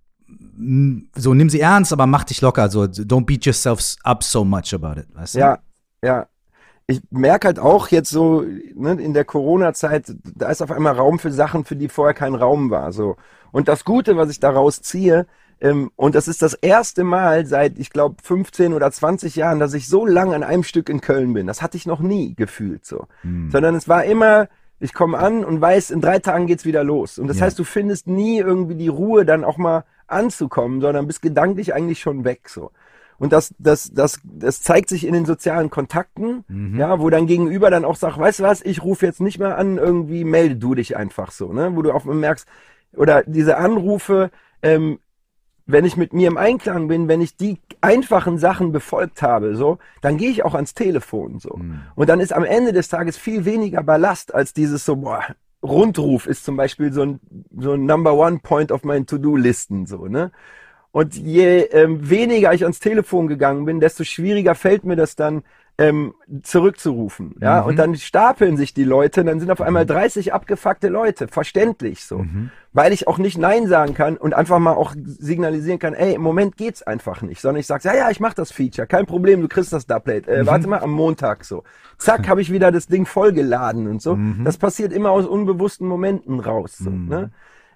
Speaker 3: so nimm sie ernst, aber mach dich locker, so don't beat yourself up so much about it, weißt du?
Speaker 2: Ja. Ich merke halt auch jetzt so, ne, in der Corona-Zeit, da ist auf einmal Raum für Sachen, für die vorher kein Raum war, so. Und das Gute, was ich daraus ziehe, und das ist das erste Mal seit, ich glaube, 15 oder 20 Jahren, dass ich so lang an einem Stück in Köln bin. Das hatte ich noch nie gefühlt, so. Sondern es war immer, ich komme an und weiß, in 3 Tagen geht's wieder los. Und das heißt, du findest nie irgendwie die Ruhe, dann auch mal anzukommen, sondern bist gedanklich eigentlich schon weg, so. Und das zeigt sich in den sozialen Kontakten, ja, wo dein Gegenüber dann auch sagt, weißt du was, ich rufe jetzt nicht mehr an, irgendwie melde du dich einfach so, ne, wo du auch merkst, oder diese Anrufe, wenn ich mit mir im Einklang bin, wenn ich die einfachen Sachen befolgt habe, so, dann gehe ich auch ans Telefon, so. Und dann ist am Ende des Tages viel weniger Ballast als dieses so, Rundruf ist zum Beispiel so ein Number One Point auf meinen To-Do-Listen, so, ne? Und je weniger ich ans Telefon gegangen bin, desto schwieriger fällt mir das dann, zurückzurufen, ja? Und dann stapeln sich die Leute, dann sind auf einmal 30 abgefuckte Leute, verständlich so. Weil ich auch nicht Nein sagen kann und einfach mal auch signalisieren kann, ey, im Moment geht's einfach nicht, sondern ich sag, ja, ich mach das Feature, kein Problem, du kriegst das Doublet, warte mal, am Montag so. Zack, habe ich wieder das Ding vollgeladen und so. Das passiert immer aus unbewussten Momenten raus, so, ne?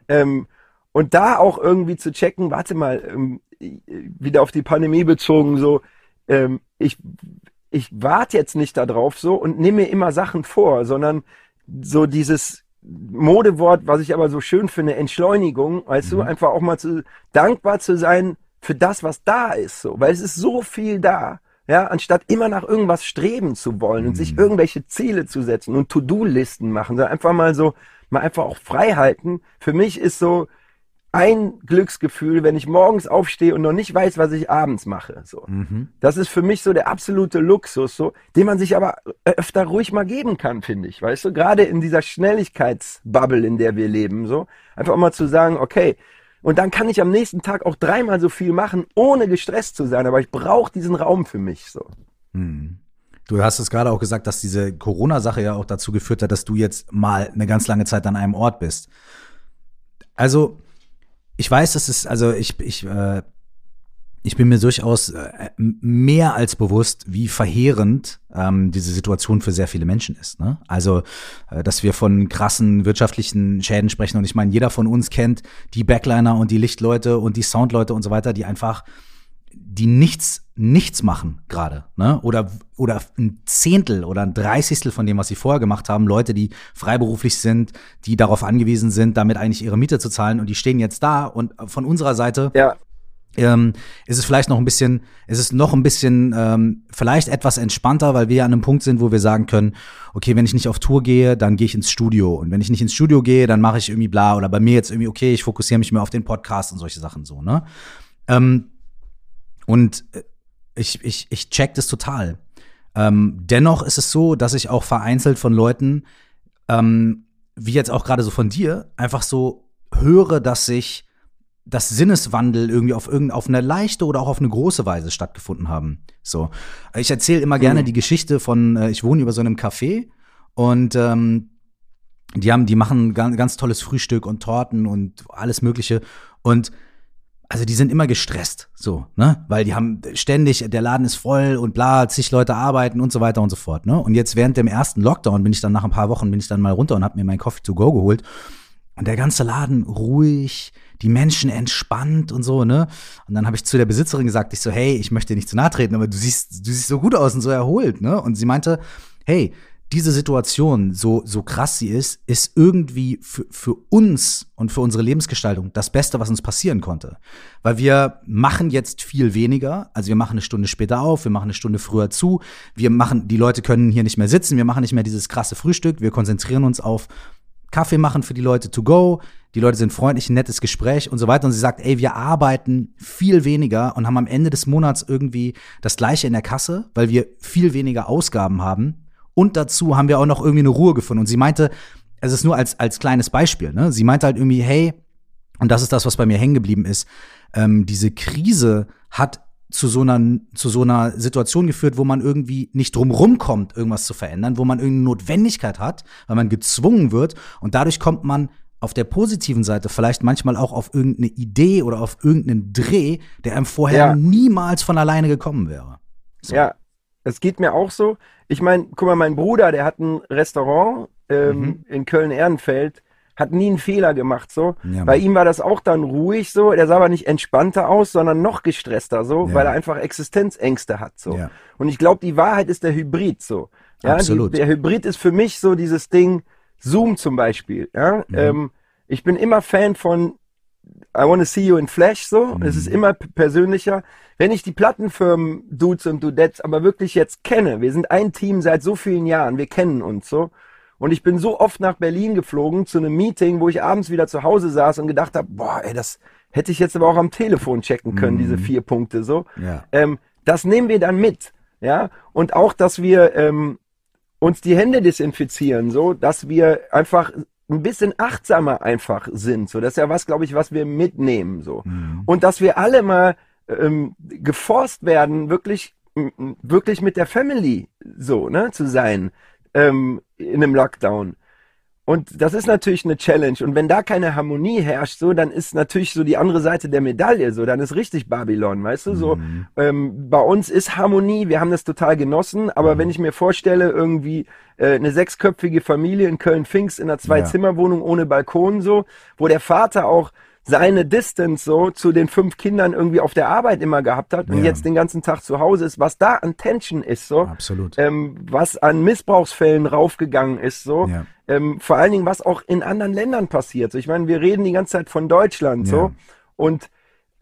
Speaker 2: Und da auch irgendwie zu checken, warte mal, wieder auf die Pandemie bezogen, so, ich warte jetzt nicht da drauf so und nehme mir immer Sachen vor, sondern so dieses Modewort, was ich aber so schön finde, Entschleunigung, weißt du, einfach auch mal dankbar zu sein für das, was da ist, so, weil es ist so viel da, ja, anstatt immer nach irgendwas streben zu wollen und sich irgendwelche Ziele zu setzen und To-Do-Listen machen, sondern einfach mal einfach auch frei halten. Für mich ist so ein Glücksgefühl, wenn ich morgens aufstehe und noch nicht weiß, was ich abends mache. So. Das ist für mich so der absolute Luxus, so, den man sich aber öfter ruhig mal geben kann, finde ich. Weißt du, gerade in dieser Schnelligkeitsbubble, in der wir leben, so, einfach mal zu sagen, okay, und dann kann ich am nächsten Tag auch 3-mal so viel machen, ohne gestresst zu sein, aber ich brauche diesen Raum für mich, so.
Speaker 3: Du hast es gerade auch gesagt, dass diese Corona-Sache ja auch dazu geführt hat, dass du jetzt mal eine ganz lange Zeit an einem Ort bist. Also, ich weiß, ich bin mir durchaus mehr als bewusst, wie verheerend diese Situation für sehr viele Menschen ist. Ne? Also, dass wir von krassen wirtschaftlichen Schäden sprechen. Und ich meine, jeder von uns kennt die Backliner und die Lichtleute und die Soundleute und so weiter, die nichts machen gerade, ne? Oder ein Zehntel oder ein Dreißigstel von dem, was sie vorher gemacht haben. Leute, die freiberuflich sind, die darauf angewiesen sind, damit eigentlich ihre Miete zu zahlen, und die stehen jetzt da. Und von unserer Seite ist es vielleicht noch ein bisschen, vielleicht etwas entspannter, weil wir ja an einem Punkt sind, wo wir sagen können, okay, wenn ich nicht auf Tour gehe, dann gehe ich ins Studio. Und wenn ich nicht ins Studio gehe, dann mache ich irgendwie bla. Oder bei mir jetzt irgendwie, okay, ich fokussiere mich mehr auf den Podcast und solche Sachen so, ne? Und ich check das total. Dennoch ist es so, dass ich auch vereinzelt von Leuten, wie jetzt auch gerade so von dir, einfach so höre, dass sich das Sinneswandel irgendwie auf eine leichte oder auch auf eine große Weise stattgefunden haben. So. Ich erzähle immer gerne die Geschichte von, ich wohne über so einem Café und die machen ganz tolles Frühstück und Torten und alles Mögliche. Und also die sind immer gestresst, so, ne? Weil die haben ständig, der Laden ist voll und bla, zig Leute arbeiten und so weiter und so fort, ne? Und jetzt während dem ersten Lockdown bin ich dann nach ein paar Wochen mal runter und habe mir mein Coffee to go geholt. Und der ganze Laden ruhig, die Menschen entspannt und so, ne? Und dann habe ich zu der Besitzerin gesagt, ich so, hey, ich möchte dir nicht zu nahe treten, aber du siehst so gut aus und so erholt, ne? Und sie meinte, hey, diese Situation, so krass sie ist irgendwie für uns und für unsere Lebensgestaltung das Beste, was uns passieren konnte. Weil wir machen jetzt viel weniger, also wir machen eine Stunde später auf, wir machen eine Stunde früher zu, die Leute können hier nicht mehr sitzen, wir machen nicht mehr dieses krasse Frühstück, wir konzentrieren uns auf Kaffee machen für die Leute to go, die Leute sind freundlich, ein nettes Gespräch und so weiter. Und sie sagt, ey, wir arbeiten viel weniger und haben am Ende des Monats irgendwie das Gleiche in der Kasse, weil wir viel weniger Ausgaben haben. Und dazu haben wir auch noch irgendwie eine Ruhe gefunden. Und sie meinte, es ist nur als kleines Beispiel, ne? Sie meinte halt irgendwie, hey, und das ist das, was bei mir hängen geblieben ist, diese Krise hat zu so einer Situation geführt, wo man irgendwie nicht drumrum kommt, irgendwas zu verändern, wo man irgendeine Notwendigkeit hat, weil man gezwungen wird. Und dadurch kommt man auf der positiven Seite vielleicht manchmal auch auf irgendeine Idee oder auf irgendeinen Dreh, der einem vorher niemals von alleine gekommen wäre. So.
Speaker 2: Ja, es geht mir auch so. Ich meine, guck mal, mein Bruder, der hat ein Restaurant in Köln-Ehrenfeld, hat nie einen Fehler gemacht, so.
Speaker 3: Ja,
Speaker 2: bei ihm war das auch dann ruhig, so. Der sah aber nicht entspannter aus, sondern noch gestresster, so, weil er einfach Existenzängste hat, so.
Speaker 3: Ja.
Speaker 2: Und ich glaube, die Wahrheit ist der Hybrid, so. Ja,
Speaker 3: absolut.
Speaker 2: Der Hybrid ist für mich so dieses Ding, Zoom zum Beispiel, ja. Ich bin immer Fan von I wanna see you in Flash, so. Es ist immer persönlicher. Wenn ich die Plattenfirmen Dudes und Dudettes aber wirklich jetzt kenne, wir sind ein Team seit so vielen Jahren, wir kennen uns so. Und ich bin so oft nach Berlin geflogen zu einem Meeting, wo ich abends wieder zu Hause saß und gedacht habe, boah, ey, das hätte ich jetzt aber auch am Telefon checken können, diese 4 Punkte so.
Speaker 3: Ja.
Speaker 2: Das nehmen wir dann mit, ja. Und auch, dass wir uns die Hände desinfizieren, so, dass wir einfach ein bisschen achtsamer einfach sind, so. Das ist ja was, glaube ich, was wir mitnehmen, so. Und dass wir alle mal geforst werden, wirklich mit der Family, so, ne, zu sein, in einem Lockdown. Und das ist natürlich eine Challenge. Und wenn da keine Harmonie herrscht, so, dann ist natürlich so die andere Seite der Medaille, so, dann ist richtig Babylon, weißt du, so. Bei uns ist Harmonie, wir haben das total genossen, aber wenn ich mir vorstelle, irgendwie eine 6-köpfige Familie in Köln-Pfingst in einer 2-Zimmer-Wohnung ohne Balkon, so, wo der Vater auch seine Distance so zu den 5 Kindern irgendwie auf der Arbeit immer gehabt hat und jetzt den ganzen Tag zu Hause ist, was da an Tension ist, so.
Speaker 3: Absolut.
Speaker 2: Was an Missbrauchsfällen raufgegangen ist, so. Vor allen Dingen, was auch in anderen Ländern passiert. So, ich meine, wir reden die ganze Zeit von Deutschland, so. Und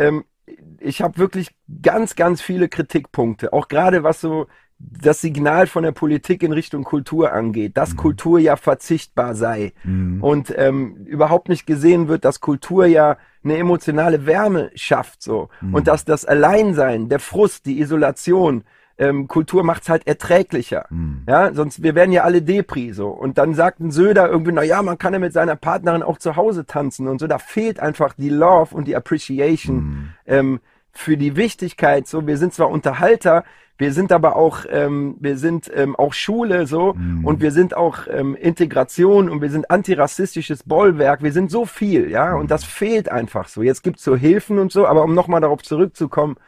Speaker 2: ich habe wirklich ganz, ganz viele Kritikpunkte. Auch gerade was so das Signal von der Politik in Richtung Kultur angeht, dass Kultur ja verzichtbar sei und überhaupt nicht gesehen wird, dass Kultur ja eine emotionale Wärme schafft, so, und dass das Alleinsein, der Frust, die Isolation, Kultur macht's halt erträglicher, ja, sonst wir werden ja alle Depri, so. Und dann sagt ein Söder irgendwie, na ja, man kann ja mit seiner Partnerin auch zu Hause tanzen und so. Da fehlt einfach die Love und die Appreciation für die Wichtigkeit, so. Wir sind zwar Unterhalter, wir sind aber auch, auch Schule, so, und wir sind auch Integration und wir sind antirassistisches Bollwerk. Wir sind so viel, ja, und das fehlt einfach so. Jetzt gibt's so Hilfen und so, aber um nochmal darauf zurückzukommen,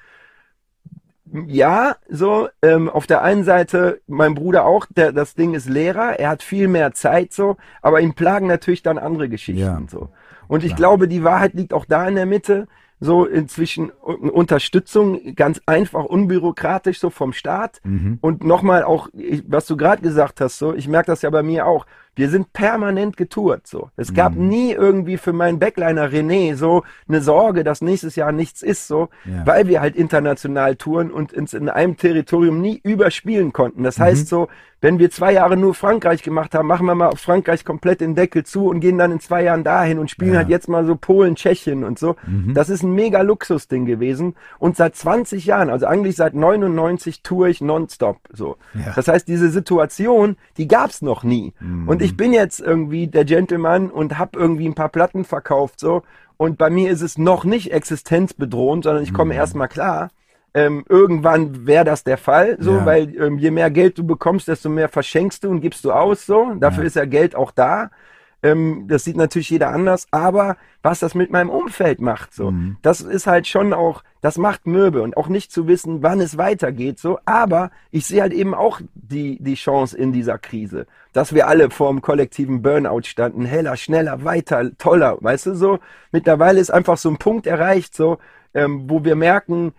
Speaker 2: ja, so, auf der einen Seite, mein Bruder auch, das Ding ist Lehrer, er hat viel mehr Zeit, so, aber ihn plagen natürlich dann andere Geschichten, so. Und ich glaube, die Wahrheit liegt auch da in der Mitte, so inzwischen Unterstützung, ganz einfach, unbürokratisch, so vom Staat. Und nochmal auch, was du gerade gesagt hast, so, ich merke das ja bei mir auch, wir sind permanent getourt, so. Es gab nie irgendwie für meinen Backliner René so eine Sorge, dass nächstes Jahr nichts ist, so, weil wir halt international touren und uns in einem Territorium nie überspielen konnten. Das heißt so, wenn wir 2 Jahre nur Frankreich gemacht haben, machen wir mal auf Frankreich komplett den Deckel zu und gehen dann in 2 Jahren dahin und spielen halt jetzt mal so Polen, Tschechien und so. Das ist ein mega Luxusding gewesen. Und seit 20 Jahren, also eigentlich seit 99 toure ich nonstop, so. Das heißt, diese Situation, die gab's noch nie. Und ich bin jetzt irgendwie der Gentleman und habe irgendwie ein paar Platten verkauft, so. Und bei mir ist es noch nicht existenzbedrohend, sondern ich komme erstmal klar. Irgendwann wäre das der Fall, so, weil je mehr Geld du bekommst, desto mehr verschenkst du und gibst du aus, so. Dafür ist ja Geld auch da. Das sieht natürlich jeder anders, aber was das mit meinem Umfeld macht, so, das ist halt schon auch, das macht mürbe und auch nicht zu wissen, wann es weitergeht, so, aber ich sehe halt eben auch die Chance in dieser Krise, dass wir alle vor dem kollektiven Burnout standen, heller, schneller, weiter, toller, weißt du, so, mittlerweile ist einfach so ein Punkt erreicht, so, wo wir merken,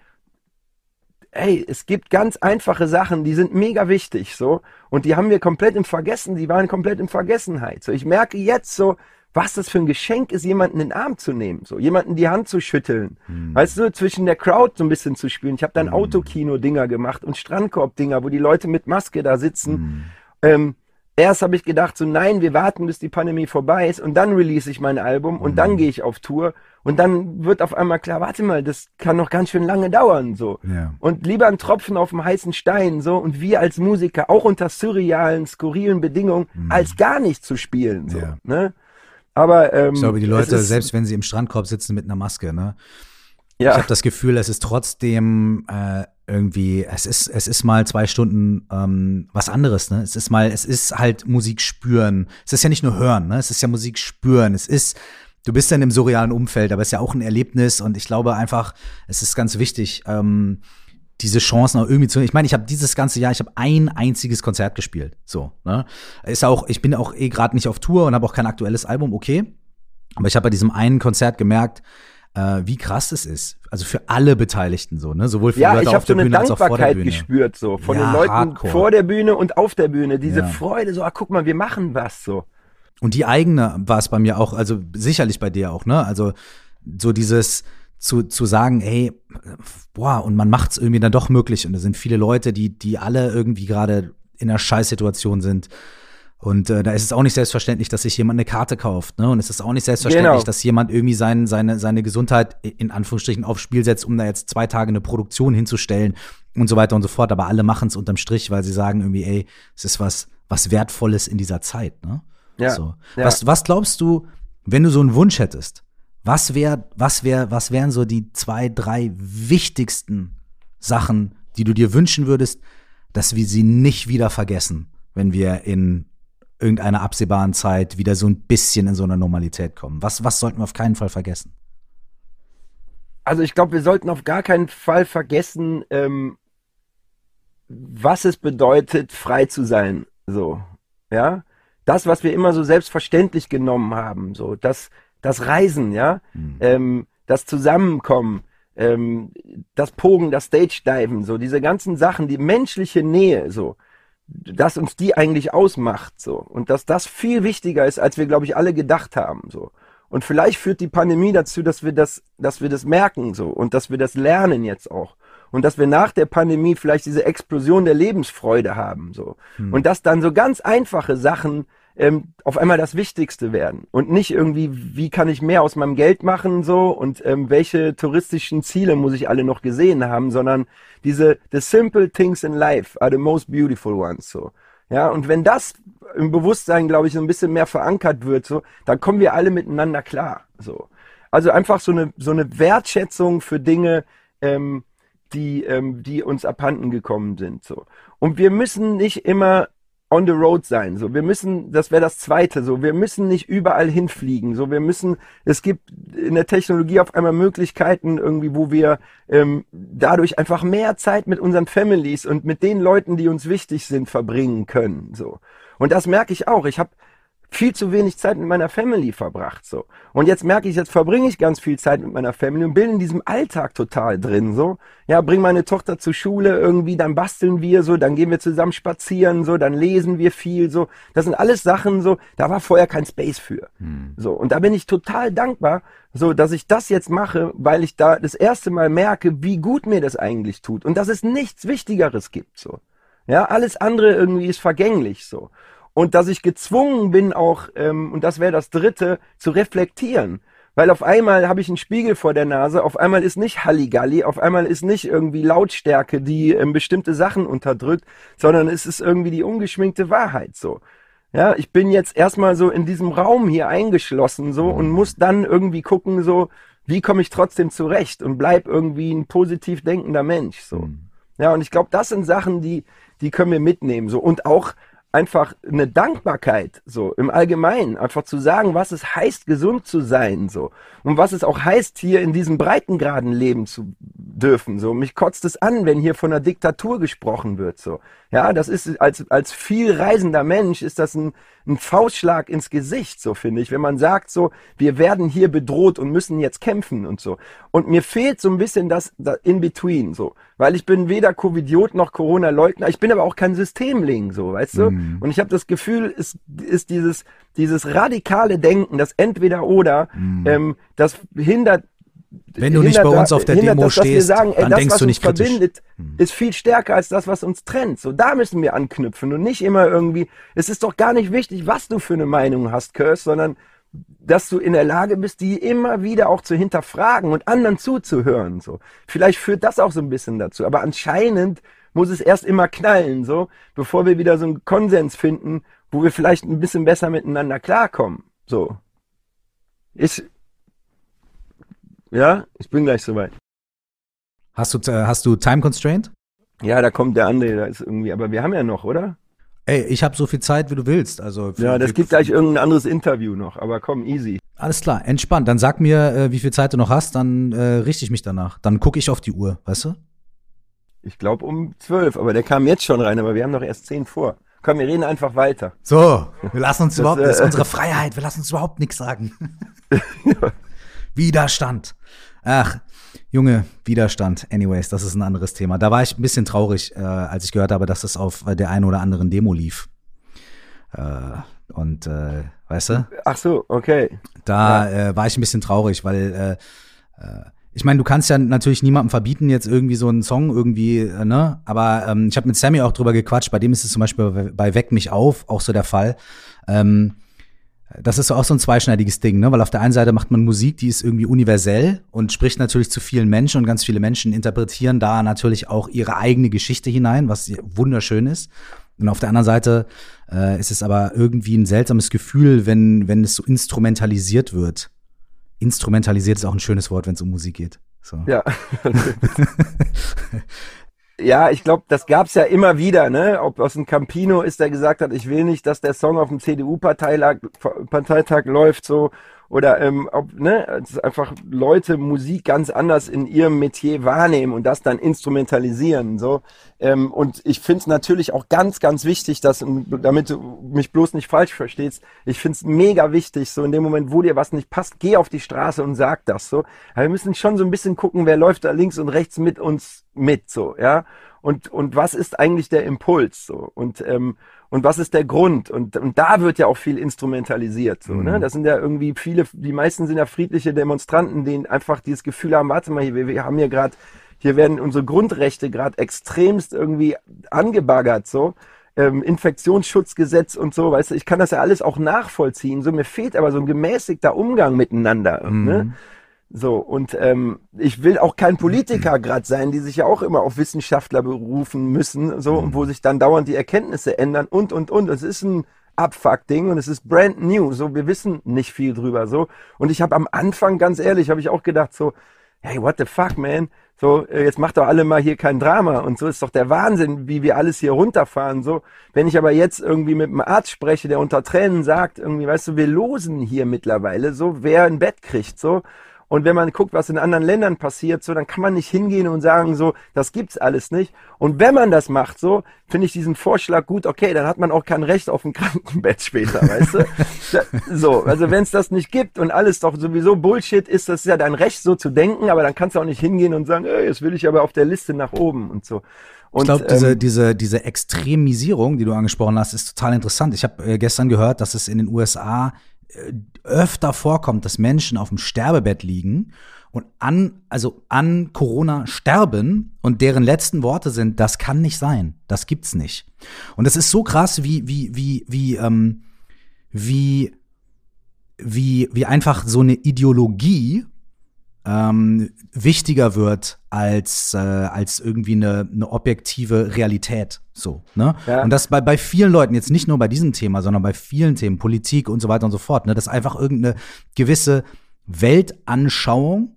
Speaker 2: hey, es gibt ganz einfache Sachen, die sind mega wichtig, so. Und die haben wir komplett im Vergessen, die waren komplett in Vergessenheit. So, ich merke jetzt so, was das für ein Geschenk ist, jemanden in den Arm zu nehmen, so. Jemanden die Hand zu schütteln. Weißt du, zwischen der Crowd so ein bisschen zu spielen. Ich habe dann Autokino-Dinger gemacht und Strandkorb-Dinger, wo die Leute mit Maske da sitzen. Erst habe ich gedacht, so nein, wir warten, bis die Pandemie vorbei ist und dann release ich mein Album und dann gehe ich auf Tour und dann wird auf einmal klar, warte mal, das kann noch ganz schön lange dauern, so. Ja. Und lieber ein Tropfen auf dem heißen Stein, so, und wir als Musiker auch unter surrealen, skurrilen Bedingungen, als gar nicht zu spielen, so, ne? Aber,
Speaker 3: ich glaube, die Leute, selbst wenn sie im Strandkorb sitzen mit einer Maske, ne? Ja. Ich habe das Gefühl, es ist trotzdem irgendwie, es ist mal 2 Stunden was anderes, ne? Es ist halt Musik spüren. Es ist ja nicht nur hören, ne? Es ist ja Musik spüren. Du bist ja in einem surrealen Umfeld, aber es ist ja auch ein Erlebnis und ich glaube einfach, es ist ganz wichtig, diese Chancen auch irgendwie zu. Ich meine, ich habe dieses ganze Jahr, ich habe ein einziges Konzert gespielt, so, ne? Ich bin auch gerade nicht auf Tour und habe auch kein aktuelles Album, okay. Aber ich habe bei diesem einen Konzert gemerkt, wie krass es ist. Also für alle Beteiligten so, ne? Sowohl für die Leute auf der Bühne als auch vor der Bühne. Ich habe so eine Dankbarkeit gespürt, so. Von den Leuten hardcore. Vor der Bühne und auf der Bühne. Diese Freude, so, guck mal, wir machen was, so. Und die eigene war es bei mir auch, also sicherlich bei dir auch, ne? Also so dieses zu sagen, ey, boah, und man macht es irgendwie dann doch möglich. Und da sind viele Leute, die alle irgendwie gerade in einer Scheißsituation sind. Und da ist es auch nicht selbstverständlich, dass sich jemand eine Karte kauft, ne? Und es ist auch nicht selbstverständlich, dass jemand irgendwie seine Gesundheit in Anführungsstrichen aufs Spiel setzt, um da jetzt 2 Tage eine Produktion hinzustellen und so weiter und so fort. Aber alle machen es unterm Strich, weil sie sagen irgendwie, ey, es ist was Wertvolles in dieser Zeit, ne? Ja. So. Ja. Was glaubst du, wenn du so einen Wunsch hättest? Was wären so die 2, 3 wichtigsten Sachen, die du dir wünschen würdest, dass wir sie nicht wieder vergessen, wenn wir in irgendeiner absehbaren Zeit wieder so ein bisschen in so eine Normalität kommen? Was sollten wir auf keinen Fall vergessen?
Speaker 2: Also ich glaube, wir sollten auf gar keinen Fall vergessen, was es bedeutet, frei zu sein. So, ja. Das, was wir immer so selbstverständlich genommen haben, so, das Reisen, ja, das Zusammenkommen, das Pogen, das Stage-Diven, so, diese ganzen Sachen, die menschliche Nähe, so, dass uns die eigentlich ausmacht, so, und dass das viel wichtiger ist, als wir, glaube ich, alle gedacht haben, so. Und vielleicht führt die Pandemie dazu, dass wir das merken, so, und dass wir das lernen jetzt auch. Und dass wir nach der Pandemie vielleicht diese Explosion der Lebensfreude haben, so. Und dass dann so ganz einfache Sachen auf einmal das Wichtigste werden. Und nicht irgendwie, wie kann ich mehr aus meinem Geld machen, so, und welche touristischen Ziele muss ich alle noch gesehen haben, sondern the simple things in life are the most beautiful ones, so. Ja, und wenn das im Bewusstsein, glaube ich, so ein bisschen mehr verankert wird, so, dann kommen wir alle miteinander klar, so. Also einfach so eine Wertschätzung für Dinge, die uns abhanden gekommen sind, so. Und wir müssen nicht immer on the road sein, so. Wir müssen, das wäre das Zweite, so. Wir müssen nicht überall hinfliegen, so. Es gibt in der Technologie auf einmal Möglichkeiten irgendwie, wo wir dadurch einfach mehr Zeit mit unseren Families und mit den Leuten, die uns wichtig sind, verbringen können, so. Und das merke ich auch. Ich habe viel zu wenig Zeit mit meiner Family verbracht, so. Und jetzt merke ich, jetzt verbringe ich ganz viel Zeit mit meiner Family und bin in diesem Alltag total drin, so. Ja, bring meine Tochter zur Schule irgendwie, dann basteln wir so, dann gehen wir zusammen spazieren, so, dann lesen wir viel, so. Das sind alles Sachen, so, da war vorher kein Space für. So. Und da bin ich total dankbar, so, dass ich das jetzt mache, weil ich da das erste Mal merke, wie gut mir das eigentlich tut und dass es nichts Wichtigeres gibt, so. Ja, alles andere irgendwie ist vergänglich, so. Und dass ich gezwungen bin auch, und das wäre das Dritte, zu reflektieren. Weil auf einmal habe ich einen Spiegel vor der Nase, auf einmal ist nicht Halligalli, auf einmal ist nicht irgendwie Lautstärke, die bestimmte Sachen unterdrückt, sondern es ist irgendwie die ungeschminkte Wahrheit, so. Ja, ich bin jetzt erstmal so in diesem Raum hier eingeschlossen so und muss dann irgendwie gucken so, wie komme ich trotzdem zurecht und bleib irgendwie ein positiv denkender Mensch so. Ja, und ich glaube, das sind Sachen, die können wir mitnehmen so und auch einfach eine Dankbarkeit so im Allgemeinen, einfach zu sagen, was es heißt, gesund zu sein so und was es auch heißt, hier in diesem Breitengraden leben zu dürfen so. Mich kotzt es an, wenn hier von einer Diktatur gesprochen wird so. Ja, das ist als viel reisender Mensch ist das ein Faustschlag ins Gesicht, so finde ich, wenn man sagt so, wir werden hier bedroht und müssen jetzt kämpfen und so. Und mir fehlt so ein bisschen das in between so, weil ich bin weder Covidiot noch Corona-Leugner, ich bin aber auch kein Systemling so, weißt du? Und ich habe das Gefühl, es ist dieses radikale Denken, das Entweder-Oder, das hindert.
Speaker 3: Wenn du nicht bei uns auf der Demo
Speaker 2: das,
Speaker 3: stehst,
Speaker 2: sagen,
Speaker 3: dann denkst du nicht kritisch.
Speaker 2: Verbindet, ist viel stärker als das, was uns trennt. So, da müssen wir anknüpfen und nicht immer irgendwie, es ist doch gar nicht wichtig, was du für eine Meinung hast, Kurs, sondern dass du in der Lage bist, die immer wieder auch zu hinterfragen und anderen zuzuhören. So, vielleicht führt das auch so ein bisschen dazu, aber anscheinend muss es erst immer knallen, so, bevor wir wieder so einen Konsens finden, wo wir vielleicht ein bisschen besser miteinander klarkommen. So. Ja, ich bin gleich soweit.
Speaker 3: Hast du Time Constraint?
Speaker 2: Ja, da kommt der André, da ist irgendwie, aber wir haben ja noch, oder?
Speaker 3: Ey, ich habe so viel Zeit, wie du willst. Also
Speaker 2: ja, das gibt gleich irgendein anderes Interview noch, aber komm, easy.
Speaker 3: Alles klar, entspannt. Dann sag mir, wie viel Zeit du noch hast, dann richte ich mich danach. Dann gucke ich auf die Uhr, weißt du?
Speaker 2: Ich glaube um 12, aber der kam jetzt schon rein, aber wir haben noch erst 10 vor. Komm, wir reden einfach weiter.
Speaker 3: So, wir lassen uns das ist unsere Freiheit, wir lassen uns überhaupt nichts sagen. Widerstand. Ach, Junge, Widerstand. Anyways, das ist ein anderes Thema. Da war ich ein bisschen traurig, als ich gehört habe, dass das auf der einen oder anderen Demo lief. Weißt du?
Speaker 2: Ach so, okay.
Speaker 3: Da war ich ein bisschen traurig, weil ich meine, du kannst ja natürlich niemandem verbieten, jetzt irgendwie so einen Song irgendwie, ne? Aber ich habe mit Sammy auch drüber gequatscht. Bei dem ist es zum Beispiel bei Weck mich auf auch so der Fall. Das ist auch so ein zweischneidiges Ding, ne? Weil auf der einen Seite macht man Musik, die ist irgendwie universell und spricht natürlich zu vielen Menschen und ganz viele Menschen interpretieren da natürlich auch ihre eigene Geschichte hinein, was wunderschön ist. Und auf der anderen Seite ist es aber irgendwie ein seltsames Gefühl, wenn es so instrumentalisiert wird. Instrumentalisiert ist auch ein schönes Wort, wenn es um Musik geht. So.
Speaker 2: Ja. Ja, ich glaube, das gab's ja immer wieder, ne? Ob aus dem Campino ist, der gesagt hat, ich will nicht, dass der Song auf dem CDU-Parteitag läuft, so. Oder es einfach Leute Musik ganz anders in ihrem Metier wahrnehmen und das dann instrumentalisieren, so. Und ich find's natürlich auch ganz, ganz wichtig, dass, damit du mich bloß nicht falsch verstehst, ich find's mega wichtig, so in dem Moment, wo dir was nicht passt, geh auf die Straße und sag das, so. Aber wir müssen schon so ein bisschen gucken, wer läuft da links und rechts mit uns mit, so, ja. Und was ist eigentlich der Impuls, so. Und was ist der Grund? Und da wird ja auch viel instrumentalisiert, so, ne? Das sind ja irgendwie die meisten sind ja friedliche Demonstranten, die einfach dieses Gefühl haben, warte mal, wir haben hier werden unsere Grundrechte gerade extremst irgendwie angebaggert, so. Infektionsschutzgesetz und so, weißt du, ich kann das ja alles auch nachvollziehen, so, mir fehlt aber so ein gemäßigter Umgang miteinander, ne? So, und ich will auch kein Politiker gerade sein, die sich ja auch immer auf Wissenschaftler berufen müssen, so, und wo sich dann dauernd die Erkenntnisse ändern und. Es ist ein Abfuck-Ding und es ist brand new, so, wir wissen nicht viel drüber, so. Und ich habe am Anfang, ganz ehrlich, habe ich auch gedacht so, hey, what the fuck, man? So, jetzt macht doch alle mal hier kein Drama und so, ist doch der Wahnsinn, wie wir alles hier runterfahren, so. Wenn ich aber jetzt irgendwie mit einem Arzt spreche, der unter Tränen sagt, irgendwie, weißt du, wir losen hier mittlerweile, so, wer ein Bett kriegt, so. Und wenn man guckt, was in anderen Ländern passiert, so, dann kann man nicht hingehen und sagen, so, das gibt's alles nicht. Und wenn man das macht, so, finde ich diesen Vorschlag gut, okay, dann hat man auch kein Recht auf ein Krankenbett später, weißt du? So, also wenn es das nicht gibt und alles doch sowieso Bullshit ist, das ist ja dein Recht, so zu denken, aber dann kannst du auch nicht hingehen und sagen, jetzt will ich aber auf der Liste nach oben und so. Und,
Speaker 3: ich glaube, diese Extremisierung, die du angesprochen hast, ist total interessant. Ich habe gestern gehört, dass es in den USA öfter vorkommt, dass Menschen auf dem Sterbebett liegen und an Corona sterben und deren letzten Worte sind, das kann nicht sein, das gibt's nicht. Und das ist so krass, wie einfach so eine Ideologie wichtiger wird als irgendwie eine objektive Realität. So, ne?
Speaker 2: Ja.
Speaker 3: Und das bei vielen Leuten, jetzt nicht nur bei diesem Thema, sondern bei vielen Themen, Politik und so weiter und so fort, ne, dass einfach irgendeine gewisse Weltanschauung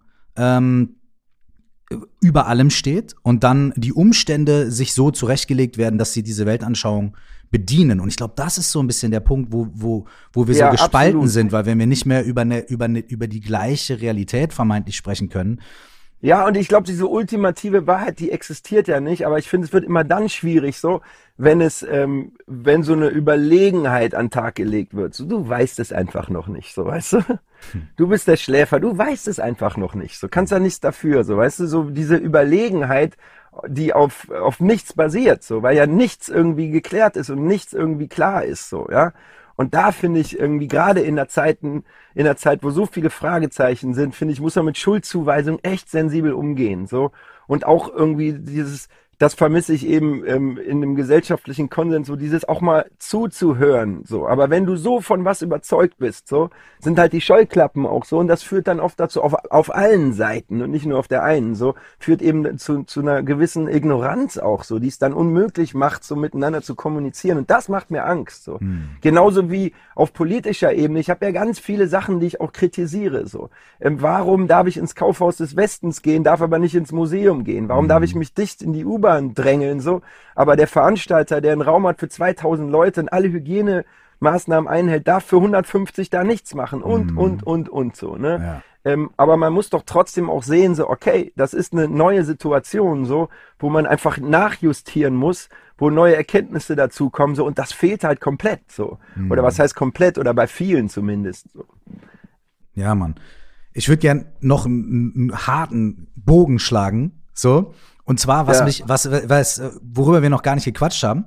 Speaker 3: über allem steht und dann die Umstände sich so zurechtgelegt werden, dass sie diese Weltanschauung bedienen. Und ich glaube, das ist so ein bisschen der Punkt, wo wir so gespalten
Speaker 2: absolut.
Speaker 3: sind, weil wenn wir nicht mehr über die gleiche Realität vermeintlich sprechen können.
Speaker 2: Ja, und ich glaube, diese ultimative Wahrheit, die existiert ja nicht, aber ich finde, es wird immer dann schwierig so, wenn so eine Überlegenheit an den Tag gelegt wird. So, du weißt es einfach noch nicht, so, weißt du? Du bist der Schläfer, du weißt es einfach noch nicht, so, kannst ja nichts dafür, so, weißt du, so diese Überlegenheit, die auf nichts basiert, so, weil ja nichts irgendwie geklärt ist und nichts irgendwie klar ist, so, ja. Und da finde ich irgendwie gerade in der Zeit, wo so viele Fragezeichen sind, finde ich, muss man mit Schuldzuweisung echt sensibel umgehen, so. Und auch irgendwie das vermisse ich eben in dem gesellschaftlichen Konsens, so dieses auch mal zuzuhören, so. Aber wenn du so von was überzeugt bist, so, sind halt die Scheuklappen auch so, und das führt dann oft dazu, auf allen Seiten und nicht nur auf der einen, so, führt eben zu einer gewissen Ignoranz auch, so, die es dann unmöglich macht, so miteinander zu kommunizieren, und das macht mir Angst, so. Genauso wie auf politischer Ebene, ich habe ja ganz viele Sachen, die ich auch kritisiere, so. Warum darf ich ins Kaufhaus des Westens gehen, darf aber nicht ins Museum gehen? Warum darf ich mich dicht in die U-Bahn drängeln, so? Aber der Veranstalter, der einen Raum hat für 2000 Leute und alle Hygienemaßnahmen einhält, darf für 150 da nichts machen und so, ne? Ja. Aber man muss doch trotzdem auch sehen, so, okay, das ist eine neue Situation, so, wo man einfach nachjustieren muss, wo neue Erkenntnisse dazukommen, so, und das fehlt halt komplett, so. Oder was heißt komplett? Oder bei vielen zumindest, so.
Speaker 3: Ja, Mann. Ich würde gern noch einen harten Bogen schlagen, so. Und zwar, worüber wir noch gar nicht gequatscht haben,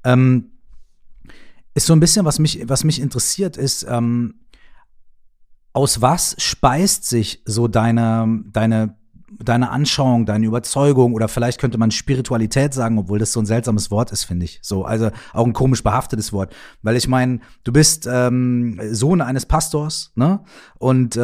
Speaker 3: ist so ein bisschen, was mich interessiert, ist, aus was speist sich so deine Anschauung, deine Überzeugung, oder vielleicht könnte man Spiritualität sagen, obwohl das so ein seltsames Wort ist, finde ich. So, also auch ein komisch behaftetes Wort. Weil ich meine, du bist Sohn eines Pastors, ne? Und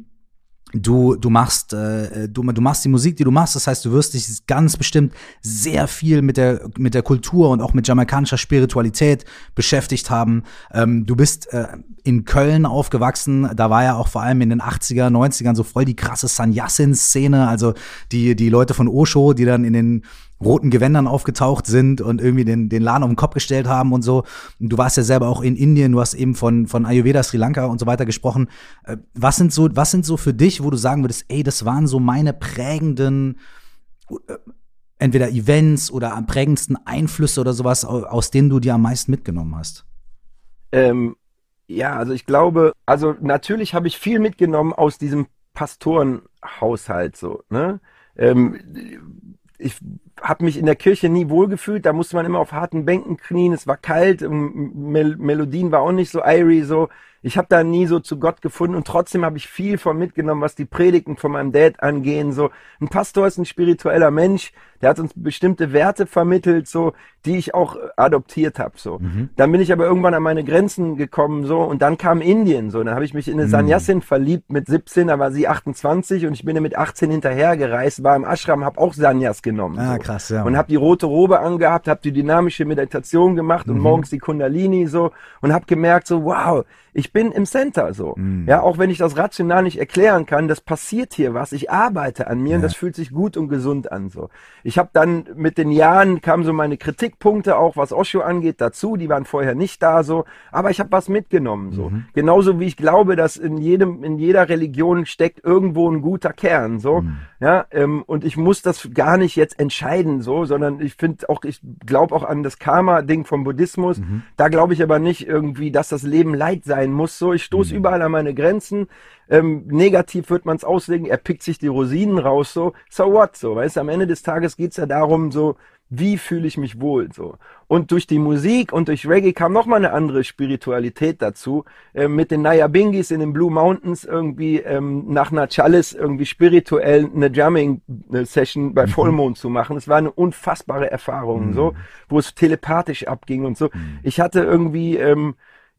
Speaker 3: du machst die Musik, die du machst. Das heißt, du wirst dich ganz bestimmt sehr viel mit der Kultur und auch mit jamaikanischer Spiritualität beschäftigt haben. Du bist in Köln aufgewachsen. Da war ja auch vor allem in den 80er, 90ern so voll die krasse Sannyasin-Szene. Also die Leute von Osho, die dann in den roten Gewändern aufgetaucht sind und irgendwie den Laden auf den Kopf gestellt haben und so. Und du warst ja selber auch in Indien, du hast eben von Ayurveda, Sri Lanka und so weiter gesprochen. Was sind so für dich, wo du sagen würdest, ey, das waren so meine prägenden entweder Events oder am prägendsten Einflüsse oder sowas, aus denen du dir am meisten mitgenommen hast?
Speaker 2: Ja, also ich glaube, also natürlich habe ich viel mitgenommen aus diesem Pastorenhaushalt, so, ne? Ich habe mich in der Kirche nie wohlgefühlt, da musste man immer auf harten Bänken knien, es war kalt, Melodien war auch nicht so airy, so. Ich habe da nie so zu Gott gefunden, und trotzdem habe ich viel von mitgenommen, was die Predigten von meinem Dad angehen, so. Ein Pastor ist ein spiritueller Mensch, der hat uns bestimmte Werte vermittelt, so, die ich auch adoptiert habe, so. Dann bin ich aber irgendwann an meine Grenzen gekommen, so, und dann kam Indien, so. Dann habe ich mich in eine Sannyasin verliebt mit 17, da war sie 28 und ich bin ihr mit 18 hinterhergereist, war im Ashram, habe auch Sannyas genommen.
Speaker 3: Ah,
Speaker 2: so.
Speaker 3: krass, ja.
Speaker 2: Und habe die rote Robe angehabt, habe die dynamische Meditation gemacht und morgens die Kundalini, so, und habe gemerkt, so, wow, ich bin im Center, so. Ja, auch wenn ich das rational nicht erklären kann, das passiert hier was, ich arbeite an mir und das fühlt sich gut und gesund an, so. Ich habe dann mit den Jahren kamen so meine Kritikpunkte auch, was Osho angeht, dazu, die waren vorher nicht da, so, aber ich habe was mitgenommen, so. Genauso wie ich glaube, dass in jeder Religion steckt irgendwo ein guter Kern, so. Ja, und ich muss das gar nicht jetzt entscheiden, so, sondern ich glaube auch an das Karma-Ding vom Buddhismus. Da glaube ich aber nicht irgendwie, dass das Leben Leid sein muss, so. Ich stoße überall an meine Grenzen. Negativ wird man es auslegen, er pickt sich die Rosinen raus, so what, so, weißt du, am Ende des Tages geht's ja darum, so, wie fühle ich mich wohl, so. Und durch die Musik und durch Reggae kam nochmal eine andere Spiritualität dazu, mit den Nyabingis in den Blue Mountains irgendwie nach einer Chalice irgendwie spirituell eine Jamming-Session bei Vollmond zu machen. Es war eine unfassbare Erfahrung, so, wo es telepathisch abging und so. Ich hatte irgendwie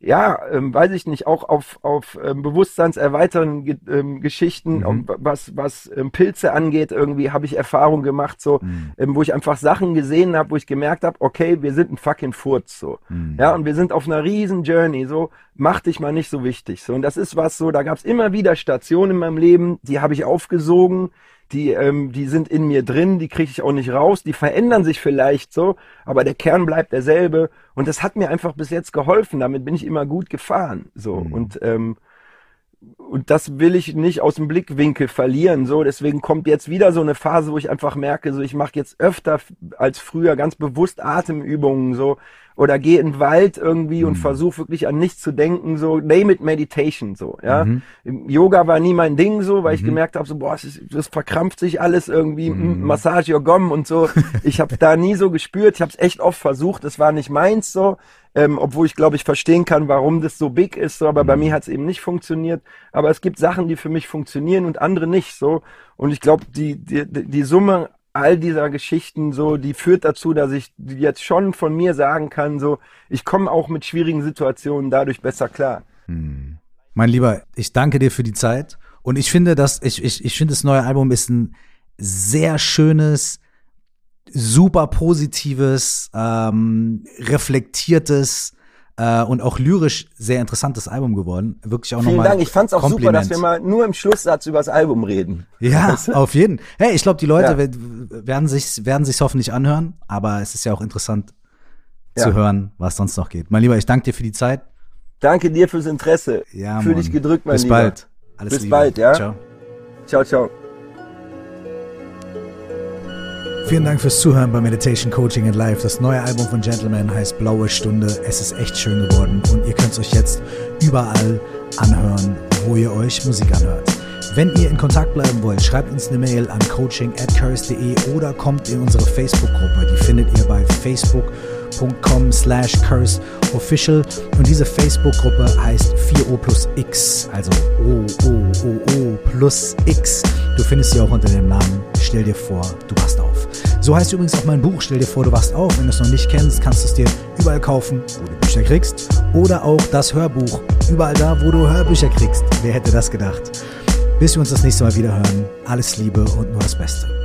Speaker 2: weiß ich nicht, auch auf bewusstseinserweiternden Geschichten, was Pilze angeht, irgendwie habe ich Erfahrung gemacht, so, wo ich einfach Sachen gesehen habe, wo ich gemerkt habe, okay, wir sind ein fucking Furz, so. Ja, und wir sind auf einer riesen Journey, so, mach dich mal nicht so wichtig, so. Und das ist was so, da gab es immer wieder Stationen in meinem Leben, die habe ich aufgesogen, die sind in mir drin, die kriege ich auch nicht raus, die verändern sich vielleicht so, aber der Kern bleibt derselbe und das hat mir einfach bis jetzt geholfen, damit bin ich immer gut gefahren, so, und das will ich nicht aus dem Blickwinkel verlieren, so, deswegen kommt jetzt wieder so eine Phase, wo ich einfach merke, so, ich mache jetzt öfter als früher ganz bewusst Atemübungen, so, oder gehe in den Wald irgendwie und versuche wirklich an nichts zu denken, so, name it meditation, so, ja. Yoga war nie mein Ding, so, weil ich gemerkt habe, so, boah, das verkrampft sich alles irgendwie, Massage your gum und so. Ich habe da nie so gespürt, ich habe es echt oft versucht, es war nicht meins, so, obwohl ich, glaube ich, verstehen kann, warum das so big ist, so, aber bei mir hat es eben nicht funktioniert. Aber es gibt Sachen, die für mich funktionieren und andere nicht, so. Und ich glaube, die Summe all dieser Geschichten, so, die führt dazu, dass ich jetzt schon von mir sagen kann, so, ich komme auch mit schwierigen Situationen dadurch besser klar.
Speaker 3: Mein Lieber, ich danke dir für die Zeit und ich finde, ich finde, das neue Album ist ein sehr schönes, super positives, reflektiertes und auch lyrisch sehr interessantes Album geworden. Wirklich auch
Speaker 2: Vielen
Speaker 3: nochmal
Speaker 2: Dank, ich fand's auch
Speaker 3: Kompliment.
Speaker 2: super, dass wir mal nur im Schlusssatz über das Album reden.
Speaker 3: Ja,
Speaker 2: Weißt du?
Speaker 3: auf jeden. Hey, ich glaube, die Leute werden sich's hoffentlich anhören, aber es ist ja auch interessant zu hören, was sonst noch geht. Mein Lieber, ich danke dir für die Zeit.
Speaker 2: Danke dir fürs Interesse.
Speaker 3: Ja,
Speaker 2: Fühl dich gedrückt, mein
Speaker 3: Bis
Speaker 2: Lieber.
Speaker 3: bald. Alles
Speaker 2: Bis
Speaker 3: Liebe.
Speaker 2: bald, ja.
Speaker 3: Ciao.
Speaker 2: Ciao, ciao.
Speaker 3: Vielen Dank fürs Zuhören bei Meditation Coaching and Life. Das neue Album von Gentleman heißt Blaue Stunde. Es ist echt schön geworden und ihr könnt es euch jetzt überall anhören, wo ihr euch Musik anhört. Wenn ihr in Kontakt bleiben wollt, schreibt uns eine Mail an coaching@curse.de oder kommt in unsere Facebook-Gruppe. Die findet ihr bei facebook.com/curseofficial und diese Facebook-Gruppe heißt 4O plus X, also O plus X. Du findest sie auch unter dem Namen Stell dir vor, du wachst auf. So heißt übrigens auch mein Buch Stell dir vor, du wachst auf. Wenn du es noch nicht kennst, kannst du es dir überall kaufen, wo du Bücher kriegst. Oder auch das Hörbuch, überall da, wo du Hörbücher kriegst. Wer hätte das gedacht? Bis wir uns das nächste Mal wieder hören. Alles Liebe und nur das Beste.